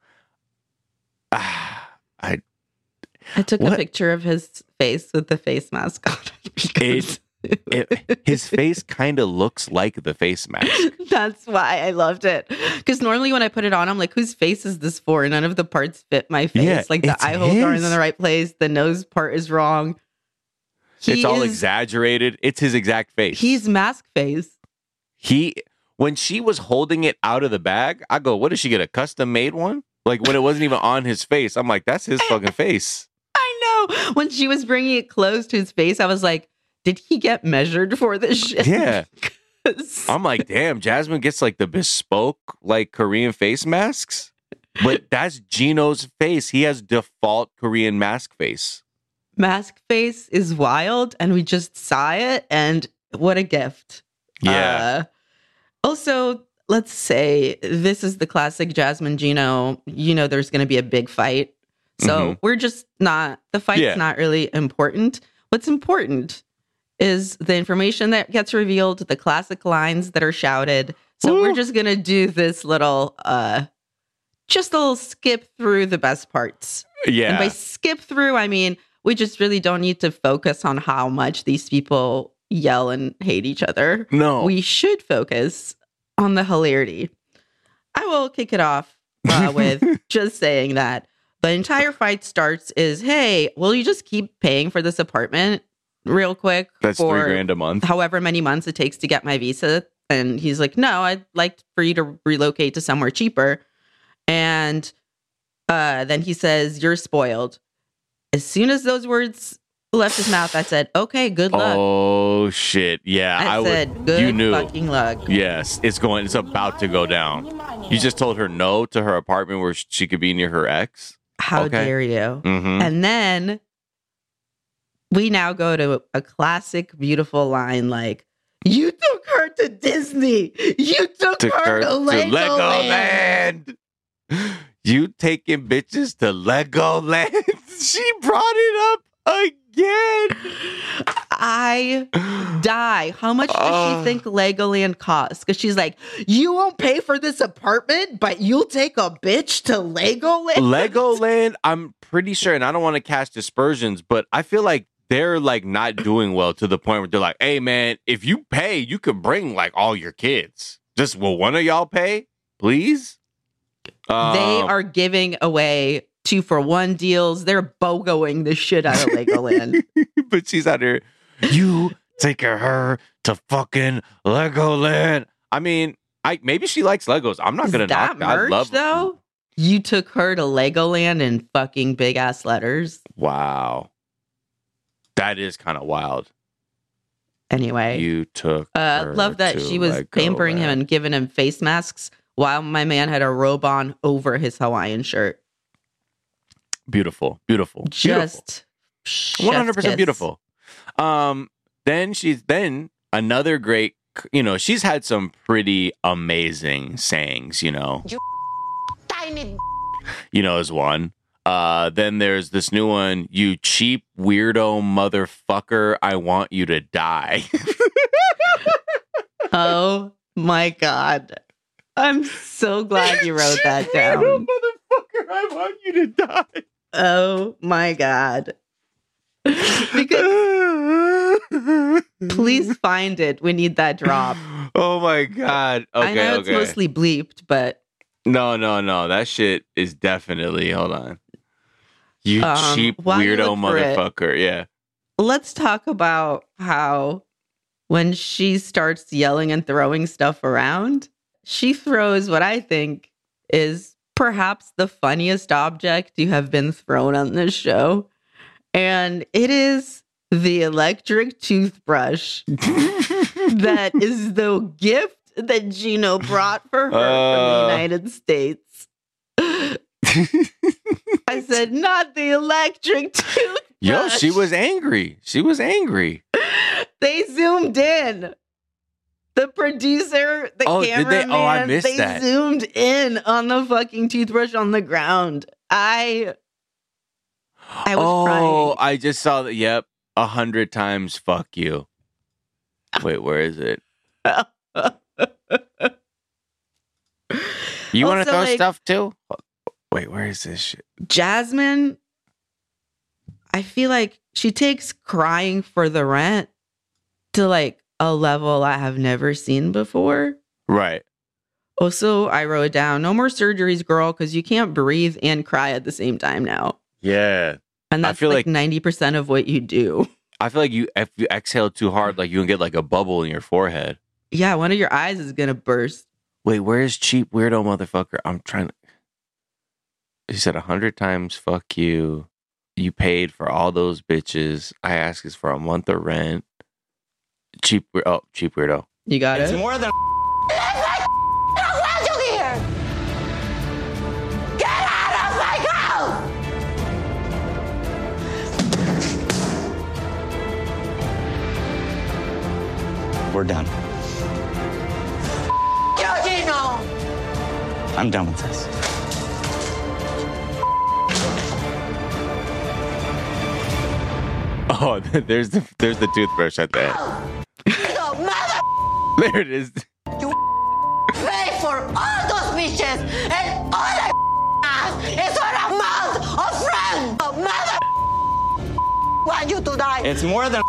I I took what? a picture of his face with the face mask on. It, it, his face kind of looks like the face mask. That's why I loved it. Because normally when I put it on, I'm like, whose face is this for? None of the parts fit my face. Yeah, like the it's eye holes aren't in his. the right place. The nose part is wrong. He It's all is- exaggerated. It's his exact face. He's mask face. He when she was holding it out of the bag, I go, what did she get? A custom made one? Like when it wasn't even on his face. I'm like, that's his fucking face. I know. When she was bringing it close to his face, I was like, did he get measured for this shit? Yeah. 'Cause- I'm like, damn, Jasmine gets like the bespoke like Korean face masks. But that's Gino's face. He has default Korean mask face. mask face is wild, and we just saw it, and what a gift. Yeah. Uh, also, let's say this is the classic Jasmine Gino. You know, there's going to be a big fight. So Mhm. we're just not, the fight's Yeah. not really important. What's important is the information that gets revealed, the classic lines that are shouted. So Woo. we're just going to do this little, uh, just a little skip through the best parts. Yeah. And by skip through, I mean, we just really don't need to focus on how much these people yell and hate each other. no. We should focus on the hilarity. I will kick it off uh, with just saying that the entire fight starts is, hey, will you just keep paying for this apartment real quick? That's for three grand a month. however many months it takes to get my visa. And he's like, no, I'd like for you to relocate to somewhere cheaper. And uh, then he says, you're spoiled. As soon as those words left his mouth, I said, okay, good luck. Oh shit. Yeah. I, I said, would good you knew. fucking luck. Yes, it's going it's about to go down. You just told her no to her apartment where she could be near her ex. How Okay. dare you? Mm-hmm. And then we now go to a classic, beautiful line like, you took her to Disney. You took, Took her, her to to Legoland. Legoland. You taking bitches to Legoland? She brought it up again. I die. How much does Uh. she think Legoland costs? Because she's like, you won't pay for this apartment, but you'll take a bitch to Legoland? Legoland, I'm pretty sure, and I don't want to cast aspersions, but I feel like they're like not doing well to the point where they're like, hey man, if you pay, you could bring like all your kids. Just will one of y'all pay, please? They Um, are giving away two for one deals. They're BOGOing the shit out of Legoland. but she's out here. You taking her to fucking Legoland? I mean, I maybe she likes Legos. I'm not Is gonna that knock. I merch, love though? You took her to Legoland in fucking big ass letters. Wow, that is kind of wild. Anyway, You took. uh, her love that to she was pampering him Legoland. and giving him face masks while my man had a robe on over his Hawaiian shirt. Beautiful, beautiful, Just one hundred percent chef's kiss. beautiful. Um, then she's then another great. You know, she's had some pretty amazing sayings. You know, Tiny you know, is one. Uh, then there's this new one. You cheap weirdo motherfucker. I want you to die. Oh my God. I'm so glad you wrote that Cheap down. weirdo motherfucker. I want you to die. Oh my God. Because please find it. We need that drop. Oh my god. Okay, I know it's okay. mostly bleeped, but No, no, no. That shit is definitely. Hold on. You Um, cheap while you weirdo look for it- motherfucker. Yeah. let's talk about how when she starts yelling and throwing stuff around, she throws what I think is perhaps the funniest object you have been thrown on this show. And it is the electric toothbrush that is the gift that Gino brought for her from Uh. the United States. I said, not the electric toothbrush. Yo, she was angry. She was angry. They zoomed in. The producer, the Oh, did cameraman, they? Oh, I missed they that. zoomed in on the fucking toothbrush on the ground. I I was oh, crying. I just saw that. Yep. A hundred times fuck you. Wait, where is it? You want to Also, throw like- stuff too? Wait, where is this shit? Jasmine, I feel like she takes crying for the rent to like a level I have never seen before. Right. Also, I wrote down no more surgeries, girl, because you can't breathe and cry at the same time now. Yeah. And I that's feel like like- ninety percent of what you do. I feel like you if you exhale too hard, like you can get like a bubble in your forehead. Yeah, one of your eyes is going to burst. Wait, where's cheap weirdo motherfucker? I'm trying to. He said a hundred times, fuck you. You paid for all those bitches. I ask is for a month of rent. Cheap, we- oh, cheap weirdo. You got It's it? more than you here. Get out of my house! We're done. Eugeno! I'm done with this. Oh, there's the there's the toothbrush at the end. No, mother There it is. pay for all those bitches and all I ask is for a month of rent! Oh, mother want you to die! It's more than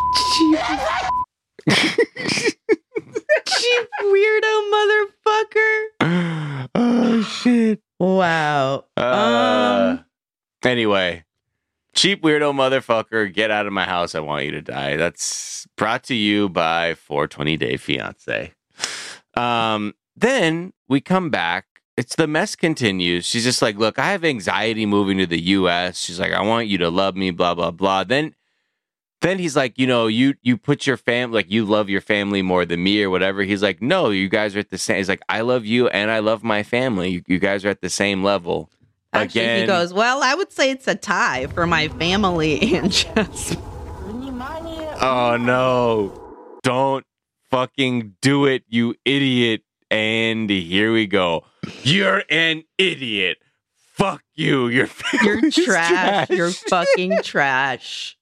Cheap weirdo motherfucker. Oh shit. Wow. Uh, um, anyway, cheap weirdo motherfucker, get out of my house. I want you to die. That's brought to you by four twenty Day Fiance. Um, then we come back. It's the mess continues. She's just like, look, I have anxiety moving to the U S. She's like, I want you to love me, blah, blah, blah. Then then he's like, you know, you you put your family, like you love your family more than me or whatever. He's like, no, you guys are at the same. He's like, I love you and I love my family. You, you guys are at the same level. actually, Again, he goes, well, I would say it's a tie for my family and just. oh no, don't fucking do it, you idiot. And here we go. You're an idiot. Fuck you. You're, You're trash. You're fucking trash.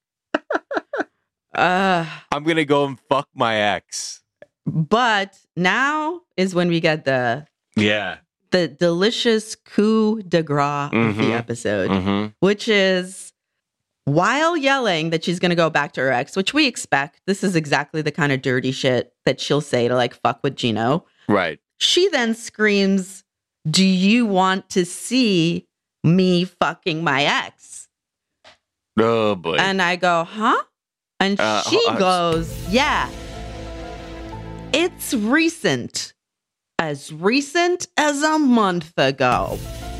Uh, I'm going to go and fuck my ex. but now is when we get the Yeah. the delicious coup de grace of the Mhm. episode, Mm-hmm. which is while yelling that she's going to go back to her ex, which we expect. This is exactly the kind of dirty shit that she'll say to like fuck with Gino. Right. She then screams, do you want to see me fucking my ex? Oh, boy. And I go, huh? And Uh, she uh, goes, yeah. It's recent. As recent as a month ago.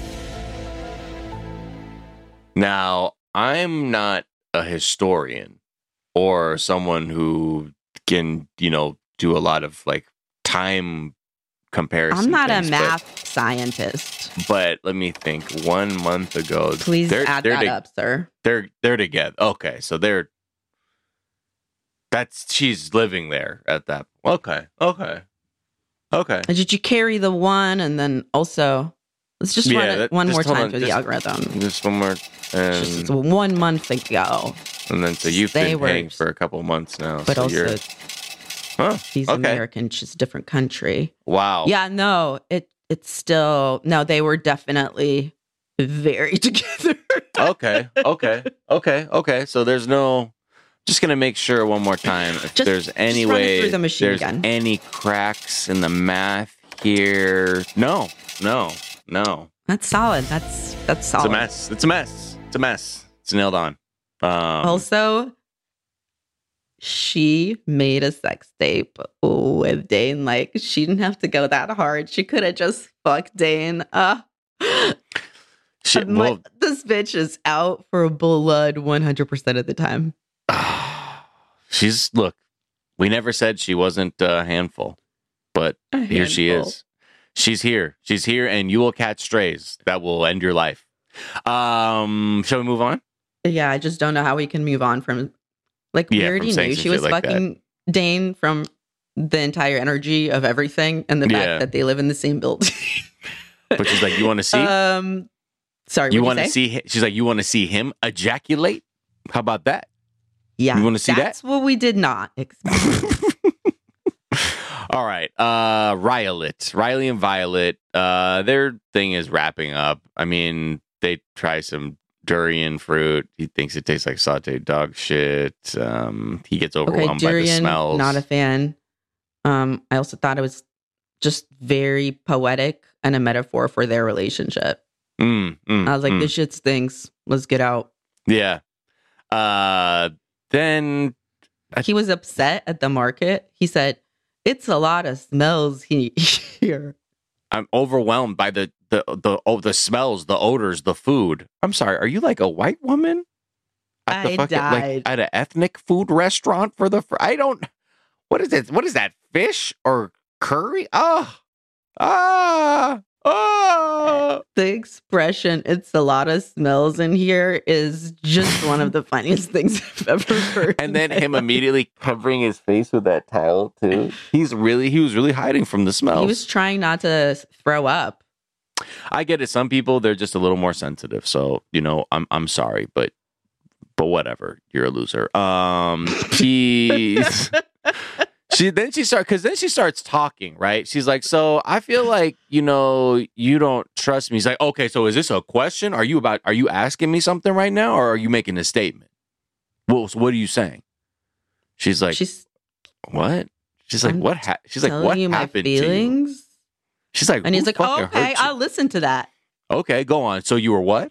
Now, I'm not a historian or someone who can, you know, do a lot of like time comparison. I'm not things, a but- math scientist. But, let me think. One month ago, Please they're, add they're that to- up, sir. They're they're together. Okay, so they're that's she's living there at that. Okay, okay, okay. Did you carry the one and then also let's just run Yeah, it that- one just more hold time on, through the just- algorithm? Just one more, It's and, just one month ago, and then so you've they been were- paying for a couple months now. but so also you're, huh? he's Okay. American, just a different country. Wow. Yeah, no, it it's still no. They were definitely very together. Okay. Okay. Okay. Okay. So there's no. Just gonna make sure one more time if Just- there's any just run it way through the machine there's gun. any cracks in the math here. No. No. No. That's solid. That's that's It's solid. a mess. It's a mess. It's a mess. It's nailed on. Um, Also, she made a sex tape with Dane. Like she didn't have to go that hard. She could have just fucked Dane. Uh, she, my- well, this bitch is out for blood one hundred percent of the time. she's look. We never said she wasn't a handful, but A here she handful. is. She's here. She's here, and you will catch strays that will end your life. Um, shall we move on? Yeah, I just don't know how we can move on from. Like Yeah, we from already saying knew some she shit was like that. fucking Dane from the entire energy of everything and the Yeah. fact that they live in the same building. But she's like, you want to see? Um, sorry, you want want to see? hi- She's like, you want to see him ejaculate? How about that? Yeah, You wanna see that? That's what we did not expect. All right. Uh, Violet. Riley and Violet. Uh, their thing is wrapping up. I mean, they try some durian fruit. He thinks it tastes like sauteed dog shit. Um, he gets overwhelmed Okay, durian, by the smells. not a fan. Um, I also thought it was just very poetic and a metaphor for their relationship. Mm, mm, I was like, mm. this shit stinks. Let's get out. Yeah. Uh, then I- He was upset at the market. He said, it's a lot of smells he- here. I'm overwhelmed by the the the oh, the smells, the odors, the food. I'm sorry. Are you like a white woman? At the I fucking, like, died. at an ethnic food restaurant for the. Fr- I don't. What is it? What is that? Fish or curry? Oh, ah, ah. The expression, it's a lot of smells in here, is just one of the funniest things I've ever heard. And then in my him life. immediately covering his face with that towel too. He's really he was really hiding from the smells. He was trying not to throw up. I get it. Some people they're just a little more sensitive. So you know, I'm I'm sorry, but but whatever. You're a loser. Um, she's she then she start because then she starts talking. Right? She's like, so I feel like you know you don't trust me. He's like, okay, so is this a question? Are you about? Are you asking me something right now, or are you making a statement? Well, so what are you saying? She's like, She's what? She's like, I'm what? Ha-? She's like, telling what you my happened to you? feelings. She's like, And he's "Who like, oh, fucking okay, hurt you?" I'll listen to that. Okay, go on. So you were what?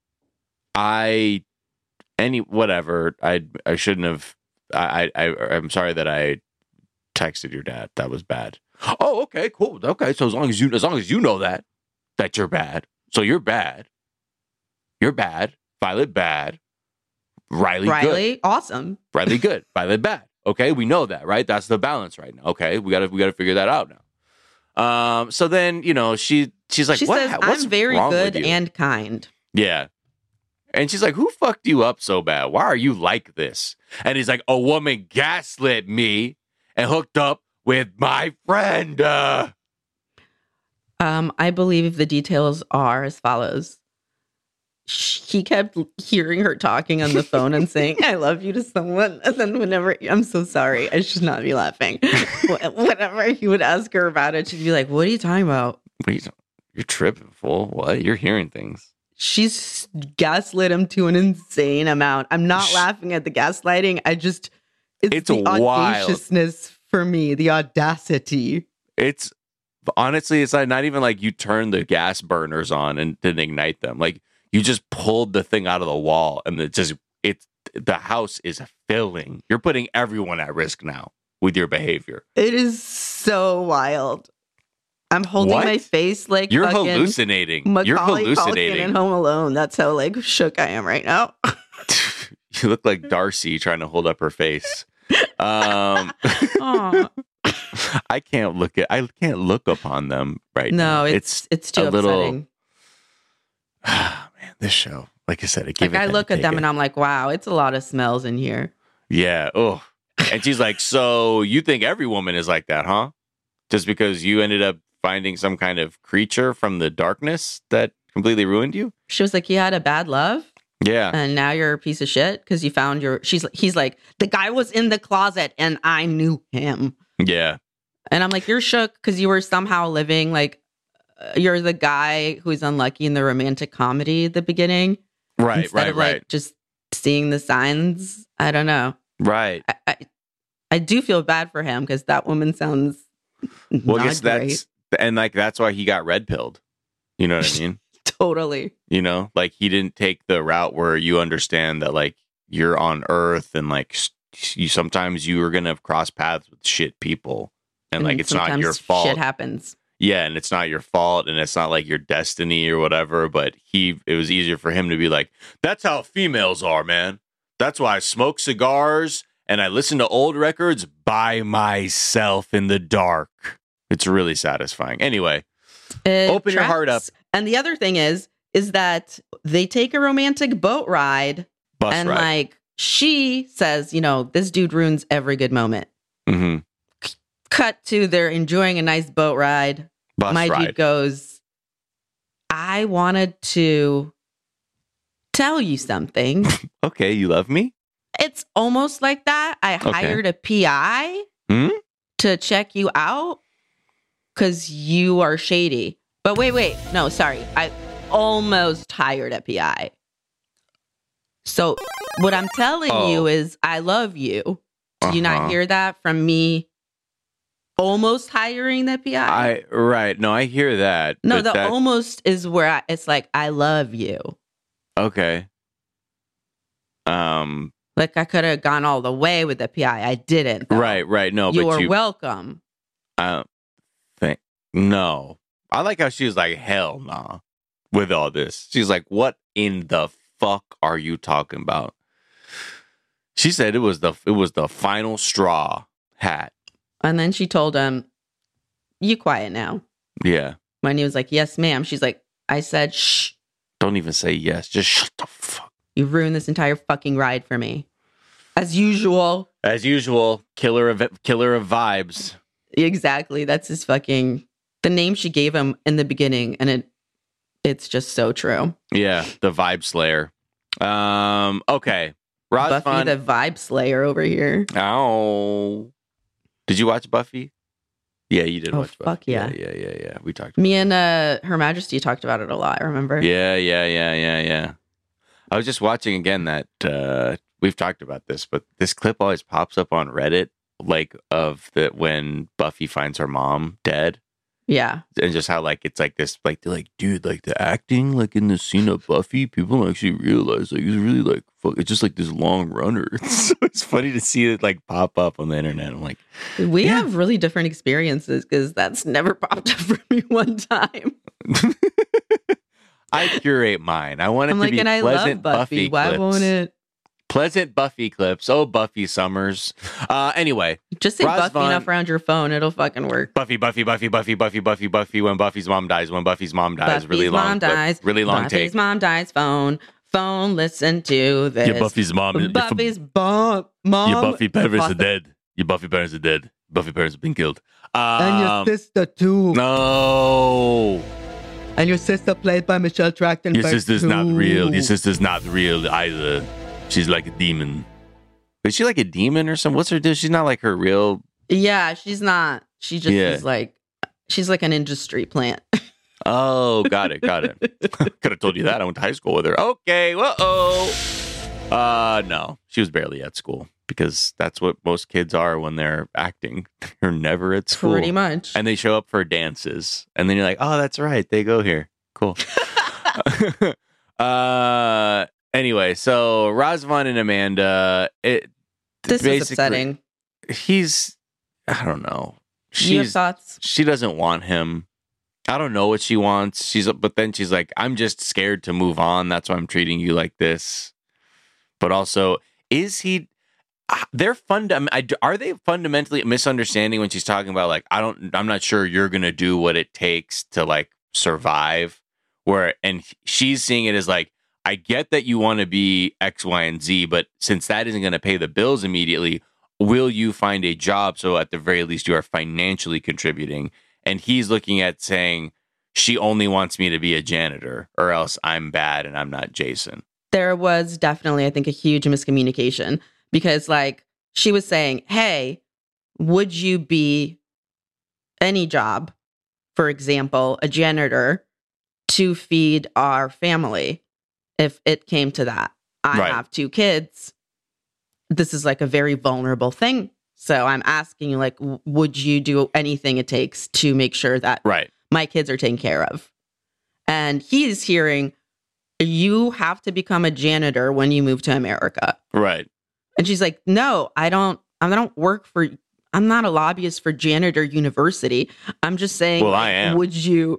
I any whatever. I I shouldn't have. I I I'm sorry that I texted your dad. That was bad. Oh, okay, cool. Okay, so as long as you as long as you know that that you're bad. So you're bad. You're bad. Violet bad. Riley, Riley, good. awesome. Riley good. Violet bad. Okay, we know that, right? That's the balance right now. Okay, we gotta we gotta figure that out now. Um. So then you know she she's like, She what? says, ha- what's I'm very wrong good with you? and kind. Yeah. And she's like, who fucked you up so bad? Why are you like this? And he's like, a woman gaslit me and hooked up with my friend. Uh. Um, I believe the details are as follows. He kept hearing her talking on the phone and saying, I love you to someone. And then whenever, I'm so sorry, I should not be laughing. Whenever he would ask her about it, she'd be like, what are you talking about? What are you, you're tripping, fool. What? You're hearing things. She's gaslit him to an insane amount. I'm not Shh. laughing at the gaslighting. I just, it's, It's the wild. audaciousness for me, the audacity. It's honestly, it's like not even like you turn the gas burners on and didn't ignite them. Like you just pulled the thing out of the wall and it just, it's, the house is filling. You're putting everyone at risk now with your behavior. It is so wild. I'm holding What? my face like You're fucking hallucinating. Macaulay You're Culkin hallucinating. in Home Alone. That's how like shook I am right now. You look like Darcy trying to hold up her face. Um, Aw. I can't look at. I can't look upon them right now. No, it's it's, too a little- upsetting. Man, this show, like I said, it gave Like it I that look at take them it. and I'm like, wow, it's a lot of smells in here. Yeah. Oh. And she's like, so you think every woman is like that, huh? Just because you ended up finding some kind of creature from the darkness that completely ruined you? She was like, you had a bad love Yeah. and now you're a piece of shit because you found your. She's he's like, the guy was in the closet and I knew him. Yeah. And I'm like, you're shook because you were somehow living like uh, you're the guy who's unlucky in the romantic comedy at the beginning. Right. Instead right. of like right. just seeing the signs. I don't know. Right. I, I, I do feel bad for him because that woman sounds Well, I not guess that's and like that's why he got red pilled. You know what I mean? great. Totally. You know, like he didn't take the route where you understand that like you're on Earth and like s- you sometimes you are gonna cross paths with shit people and, like it's not sometimes your fault. Shit happens. Yeah, and it's not your fault and it's not like your destiny or whatever. But he, it was easier for him to be like, that's how females are, man. That's why I smoke cigars and I listen to old records by myself in the dark. It's really satisfying. Anyway, It Open your heart up. tracks. And the other thing is, is that they take a romantic boat ride, bus and ride. like she says, you know, this dude ruins every good moment. mm-hmm. Cut to they're enjoying a nice boat ride. Bus My ride. dude goes, I wanted to tell you something. Okay, you love me? It's almost like that. I Okay. hired a P I Hmm? to check you out because you are shady. But wait, wait. No, sorry. I almost hired at P I. So what I'm telling Oh. you is I love you. Do you not Uh-huh. hear that from me almost hiring that P I? I right. No, I hear that. no, but the that- almost is where I, it's like, I love you. Okay. Um. Like I could have gone all the way with the P I. I didn't. though. Right. Right. No, You but are you. welcome. I don't think. No. I like how she was like, hell nah, with all this. She's like, what in the fuck are you talking about? She said it was the it was the final straw hat. And then she told him, you quiet now. Yeah. When he was like, yes, ma'am. She's like, I said, shh. Don't even say yes. Just shut the fuck. You ruined this entire fucking ride for me. As usual. As usual, killer of killer of vibes. Exactly. That's his fucking, the name she gave him in the beginning. And it, it's just so true. Yeah, the vibe slayer. Um. Okay. Buffy Razvan. the vibe slayer over here. Oh. Did you watch Buffy? Yeah, you did Oh, watch Buffy. fuck yeah. Yeah, yeah, yeah, yeah. We talked. Me and uh, Her Majesty talked about it a lot, remember? Yeah, yeah, yeah, yeah, yeah. I was just watching again that uh we've talked about this, but this clip always pops up on Reddit, like of the when Buffy finds her mom dead, Yeah. and just how like it's like this, like they're like, dude, like the acting, like in the scene of Buffy, people don't actually realize like it's really like fuck, it's just like this long runner. So it's funny to see it like pop up on the internet. I'm like, We Yeah. have really different experiences because that's never popped up for me one time. I curate mine. I want it I'm to like, be and I pleasant love Buffy. Why clips. won't it? Pleasant Buffy clips. Oh, Buffy Summers. Uh, anyway, Just say Buffy Razvan- enough around your phone. It'll fucking work. Buffy, Buffy, Buffy, Buffy, Buffy, Buffy, Buffy. When Buffy's mom dies. When Buffy's mom dies. Buffy's really long. mom clip, dies. Really long Buffy's take. mom dies. Phone. Phone. Listen to this. Your Buffy's mom. your fa- Buffy's mom. Mom. Your Buffy parents Buffy- are dead. Your Buffy parents are dead. Buffy parents have been killed. And your Um, sister too. no. And your sister played by Michelle Trachtenberg. Your sister's not too. real. Your sister's not real either. She's like a demon. Is she like a demon or something? What's her deal? She's not like her real. Yeah, she's not. She just Yeah. is like, she's like an industry plant. Oh, got it, got it. Could have told you that. I went to high school with her. Okay, whoa. Uh, no, she was barely at school because that's what most kids are when they're acting. They're never at school. Pretty much. And they show up for dances, and then you're like, oh, that's right, they go here. Cool. uh, anyway, so Razvan and Amanda. It this is basically- upsetting. He's, I don't know. You have She's thoughts? she doesn't want him. I don't know what she wants. She's but then she's like, I'm just scared to move on. That's why I'm treating you like this. But also, is he? They're funda- I- Are they fundamentally misunderstanding when she's talking about like I don't? I'm not sure you're gonna do what it takes to like survive. Where and she's seeing it as like I get that you want to be X, Y, and Z, but since that isn't gonna pay the bills immediately, will you find a job so at the very least you are financially contributing? And he's looking at saying, she only wants me to be a janitor or else I'm bad and I'm not Jason. There was definitely, I think, a huge miscommunication because, like, she was saying, hey, would you be any job, for example, a janitor, to feed our family if it came to that? I Right. have two kids. This is like a very vulnerable thing. So I'm asking you, like, w- would you do anything it takes to make sure that Right. my kids are taken care of? And he's hearing, you have to become a janitor when you move to America. Right. And she's like, no, I don't, I don't work for, I'm not a lobbyist for Janitor University. I'm just saying, Well, I am. would you,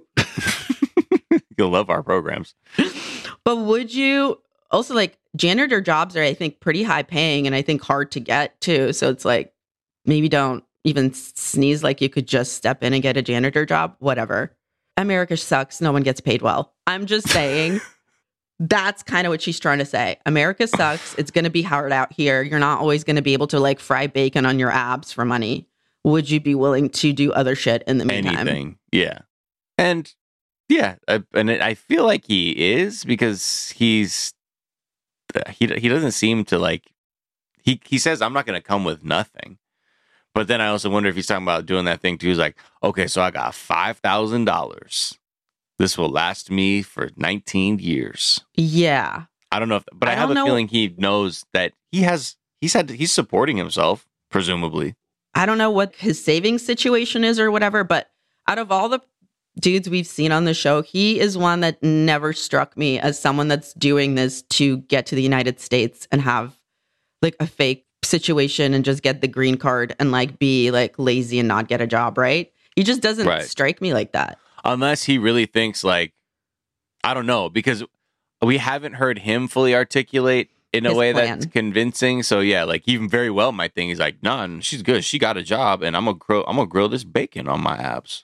You'll love our programs. but would you also like janitor jobs are, I think, pretty high paying and I think hard to get too. So it's like, maybe don't even sneeze like you could just step in and get a janitor job, whatever. America sucks. No one gets paid well. I'm just saying that's kind of what she's trying to say. America sucks. It's going to be hard out here. You're not always going to be able to like fry bacon on your abs for money. Would you be willing to do other shit in the meantime? Anything. Yeah. And yeah, I, and I feel like he is because he's he he doesn't seem to like he he says I'm not going to come with nothing. But then I also wonder if he's talking about doing that thing too. He's like, okay, so I got five thousand dollars. This will last me for nineteen years. Yeah. I don't know, if, but I, I have a know. feeling he knows that he has, he said he's supporting himself, presumably. I don't know what his savings situation is or whatever, but out of all the dudes we've seen on the show, he is one that never struck me as someone that's doing this to get to the United States and have like a fake situation and just get the green card and like be like lazy and not get a job, right? He just doesn't right. strike me like that. Unless he really thinks like, I don't know, because we haven't heard him fully articulate in a His way plan. That's convincing. So yeah, like even very well might think he's like, nah, she's good. She got a job and I'm gonna grill, I'm gonna grill this bacon on my abs.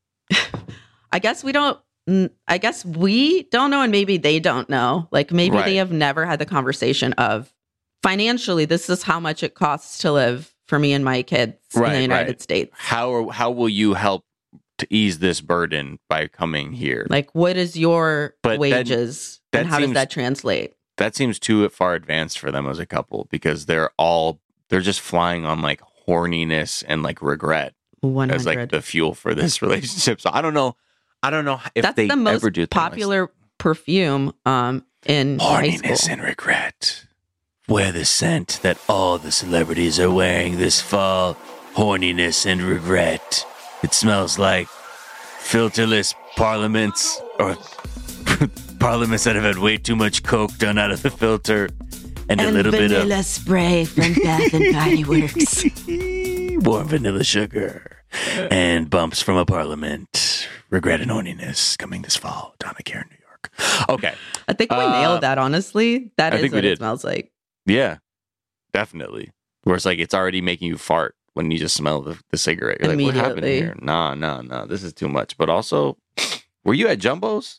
I guess we don't, I guess we don't know and maybe they don't know. Like maybe right. they have never had the conversation of financially, this is how much it costs to live for me and my kids right, in the United right. States. How are, how will you help to ease this burden by coming here? Like, what is your but wages that, that and how seems, does that translate? That seems too far advanced for them as a couple because they're all, they're just flying on like horniness and like regret one hundred as like the fuel for this relationship. So I don't know. I don't know if That's they the most ever do popular like perfume um, in high school. Horniness and regret. Wear the scent that all the celebrities are wearing this fall. Horniness and regret. It smells like filterless parliaments or parliaments that have had way too much coke done out of the filter and, and a little bit of vanilla spray from Bath and Body Works. Warm vanilla sugar and bumps from a parliament. Regret and horniness coming this fall. Donna Care, New York. Okay. I think we uh, nailed that, honestly. That I is think what we it did. smells like. Yeah, definitely. Where it's like it's already making you fart when you just smell the, the cigarette. You're like, what happened here? Nah, nah, nah. This is too much. But also, were you at Jumbo's?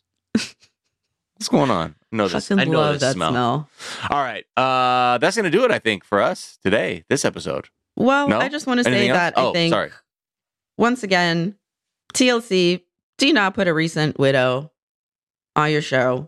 What's going on? No, this. I know love this that smell. smell. All right, uh, that's gonna do it. I think for us today, this episode. Well, no? I just want to Anything say else? that oh, I think sorry. Once again, T L C, do not put a recent widow on your show.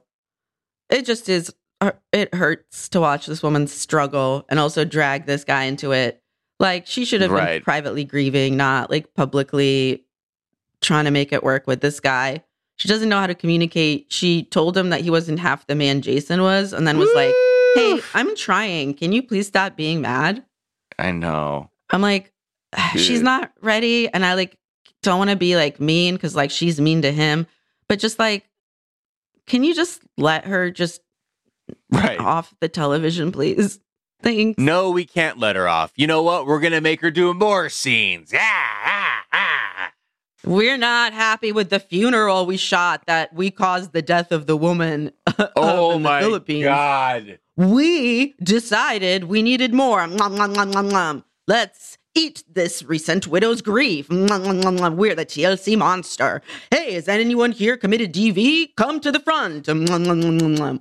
It just is. It hurts to watch this woman struggle and also drag this guy into it. Like she should have right. been privately grieving, not like publicly trying to make it work with this guy. She doesn't know how to communicate. She told him that he wasn't half the man Jason was, and then was Woo! like, "Hey, I'm trying. Can you please stop being mad?" I know. I'm like, Dude. she's not ready, and I like don't want to be like mean because like she's mean to him, but just like, can you just let her just right off the television, please? Thanks. No, we can't let her off. You know what? We're gonna make her do more scenes. Yeah. Ah, ah. We're not happy with the funeral we shot that we caused the death of the woman oh in my the Philippines. God. We decided we needed more. Mwah, mwah, mwah, mwah, mwah. Let's eat this recent widow's grief. Mwah, mwah, mwah, mwah. We're the T L C monster. Hey, is anyone here committed D V? Come to the front. Mwah, mwah, mwah, mwah, mwah.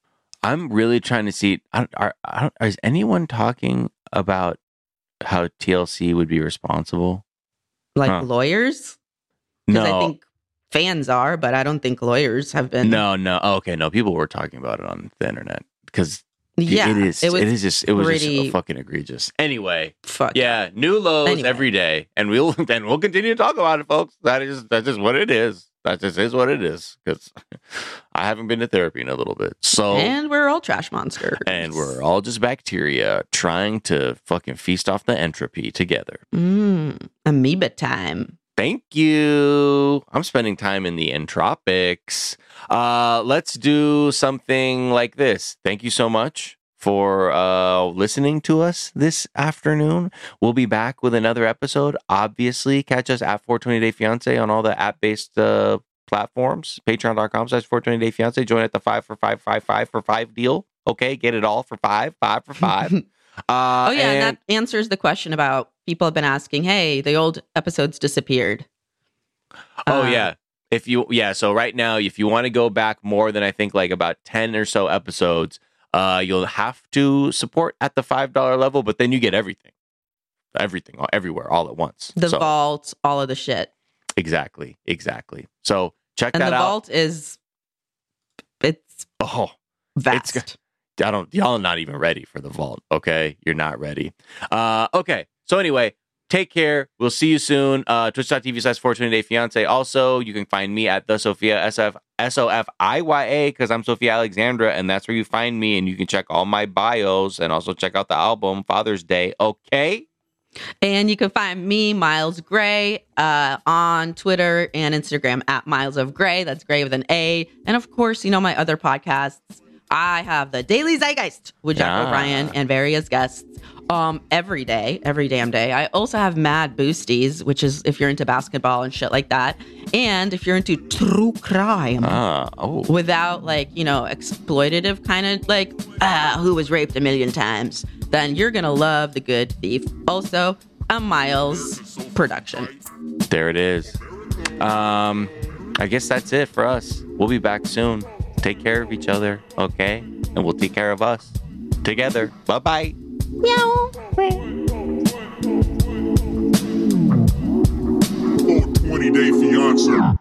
I'm really trying to see. I, I, I, is anyone talking about how T L C would be responsible? Like huh. lawyers? No. I think fans are, but I don't think lawyers have been. No, no. Oh, okay, no. People were talking about it on the internet because yeah, it is. It, it is just. It was pretty... just fucking egregious. Anyway, Fuck. yeah, new lows anyway. every day, and we'll and we'll continue to talk about it, folks. That is that's just what it is. That just is what it is. Because I haven't been to therapy in a little bit, so and we're all trash monsters, and we're all just bacteria trying to fucking feast off the entropy together. Mm, amoeba time. Thank you. I'm spending time in the entropics. Uh, let's do something like this. Thank you so much for uh, listening to us this afternoon. We'll be back with another episode. Obviously, catch us at four twenty Day Fiance on all the app-based uh, platforms. Patreon.com slash 420 Day Fiance. Join at the five for five, five, five for five deal. Okay, get it all for five, five for five. Uh, oh, yeah, and, and that answers the question about people have been asking, hey, the old episodes disappeared. Oh, uh, yeah. If you, yeah, so right now, if you want to go back more than I think like about ten or so episodes, uh, you'll have to support at the five dollar level, but then you get everything. Everything, everywhere, all at once. The so, vault, all of the shit. Exactly, exactly. So check and that out. And the vault is, it's oh, vast. It's, I don't, y'all are not even ready for the vault, okay? You're not ready. Uh, okay, so anyway, Take care. We'll see you soon. Uh, Twitch.tv slash four twenty day fiance. Also, you can find me at the Sophia S F S O F I Y A because I'm Sophia Alexandra, and that's where you find me. And you can check all my bios and also check out the album Father's Day. Okay. And you can find me, Miles Gray, uh, on Twitter and Instagram at Miles of Gray. That's Gray with an A. And of course, you know, my other podcasts. I have the Daily Zeitgeist with Jack Ah. O'Brien and various guests um, every day, every damn day. I also have Mad Boosties, which is if you're into basketball and shit like that. And if you're into true crime Ah, oh. without like, you know, exploitative kind of like, ah, who was raped a million times, then you're going to love The Good Thief. Also, a Miles production. There it is. Um, I guess that's it for us. We'll be back soon. Take care of each other, okay? And we'll take care of us together. Bye-bye. Meow. four twenty day fiance.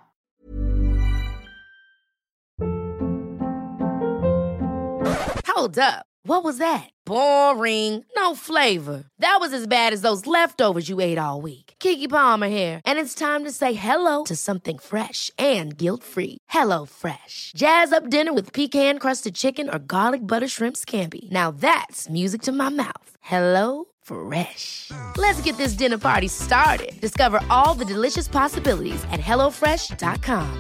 Hold up. What was that? Boring. No flavor. That was as bad as those leftovers you ate all week. Keke Palmer here, and it's time to say hello to something fresh and guilt-free. Hello Fresh. Jazz up dinner with pecan-crusted chicken or garlic butter shrimp scampi. Now that's music to my mouth. Hello Fresh. Let's get this dinner party started. Discover all the delicious possibilities at hello fresh dot com.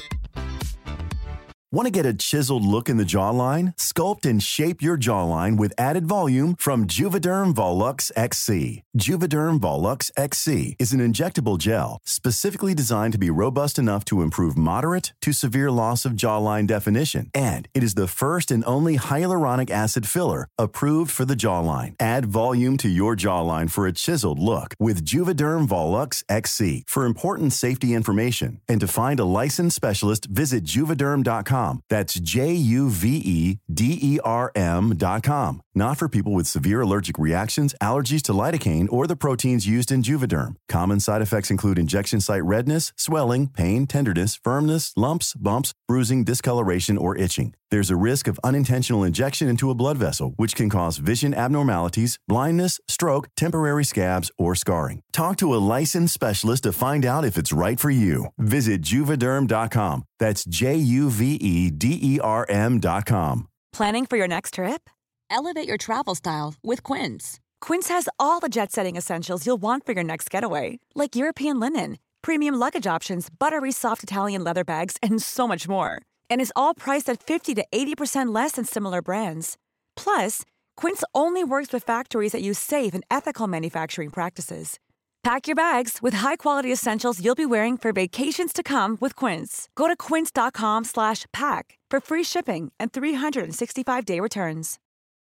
Want to get a chiseled look in the jawline? Sculpt and shape your jawline with added volume from Juvederm Volux X C. Juvederm Volux X C is an injectable gel specifically designed to be robust enough to improve moderate to severe loss of jawline definition. And it is the first and only hyaluronic acid filler approved for the jawline. Add volume to your jawline for a chiseled look with Juvederm Volux X C. For important safety information and to find a licensed specialist, visit juvederm dot com. That's J U V E D E R M dot com. Not for people with severe allergic reactions, allergies to lidocaine, or the proteins used in Juvederm. Common side effects include injection site redness, swelling, pain, tenderness, firmness, lumps, bumps, bruising, discoloration, or itching. There's a risk of unintentional injection into a blood vessel, which can cause vision abnormalities, blindness, stroke, temporary scabs, or scarring. Talk to a licensed specialist to find out if it's right for you. Visit juvederm dot com. That's J U V E D E R M dot com. Planning for your next trip? Elevate your travel style with Quince. Quince has all the jet-setting essentials you'll want for your next getaway, like European linen, premium luggage options, buttery soft Italian leather bags, and so much more. And is all priced at fifty to eighty percent less than similar brands. Plus, Quince only works with factories that use safe and ethical manufacturing practices. Pack your bags with high-quality essentials you'll be wearing for vacations to come with Quince. Go to quince dot com slash pack for free shipping and three sixty-five day returns.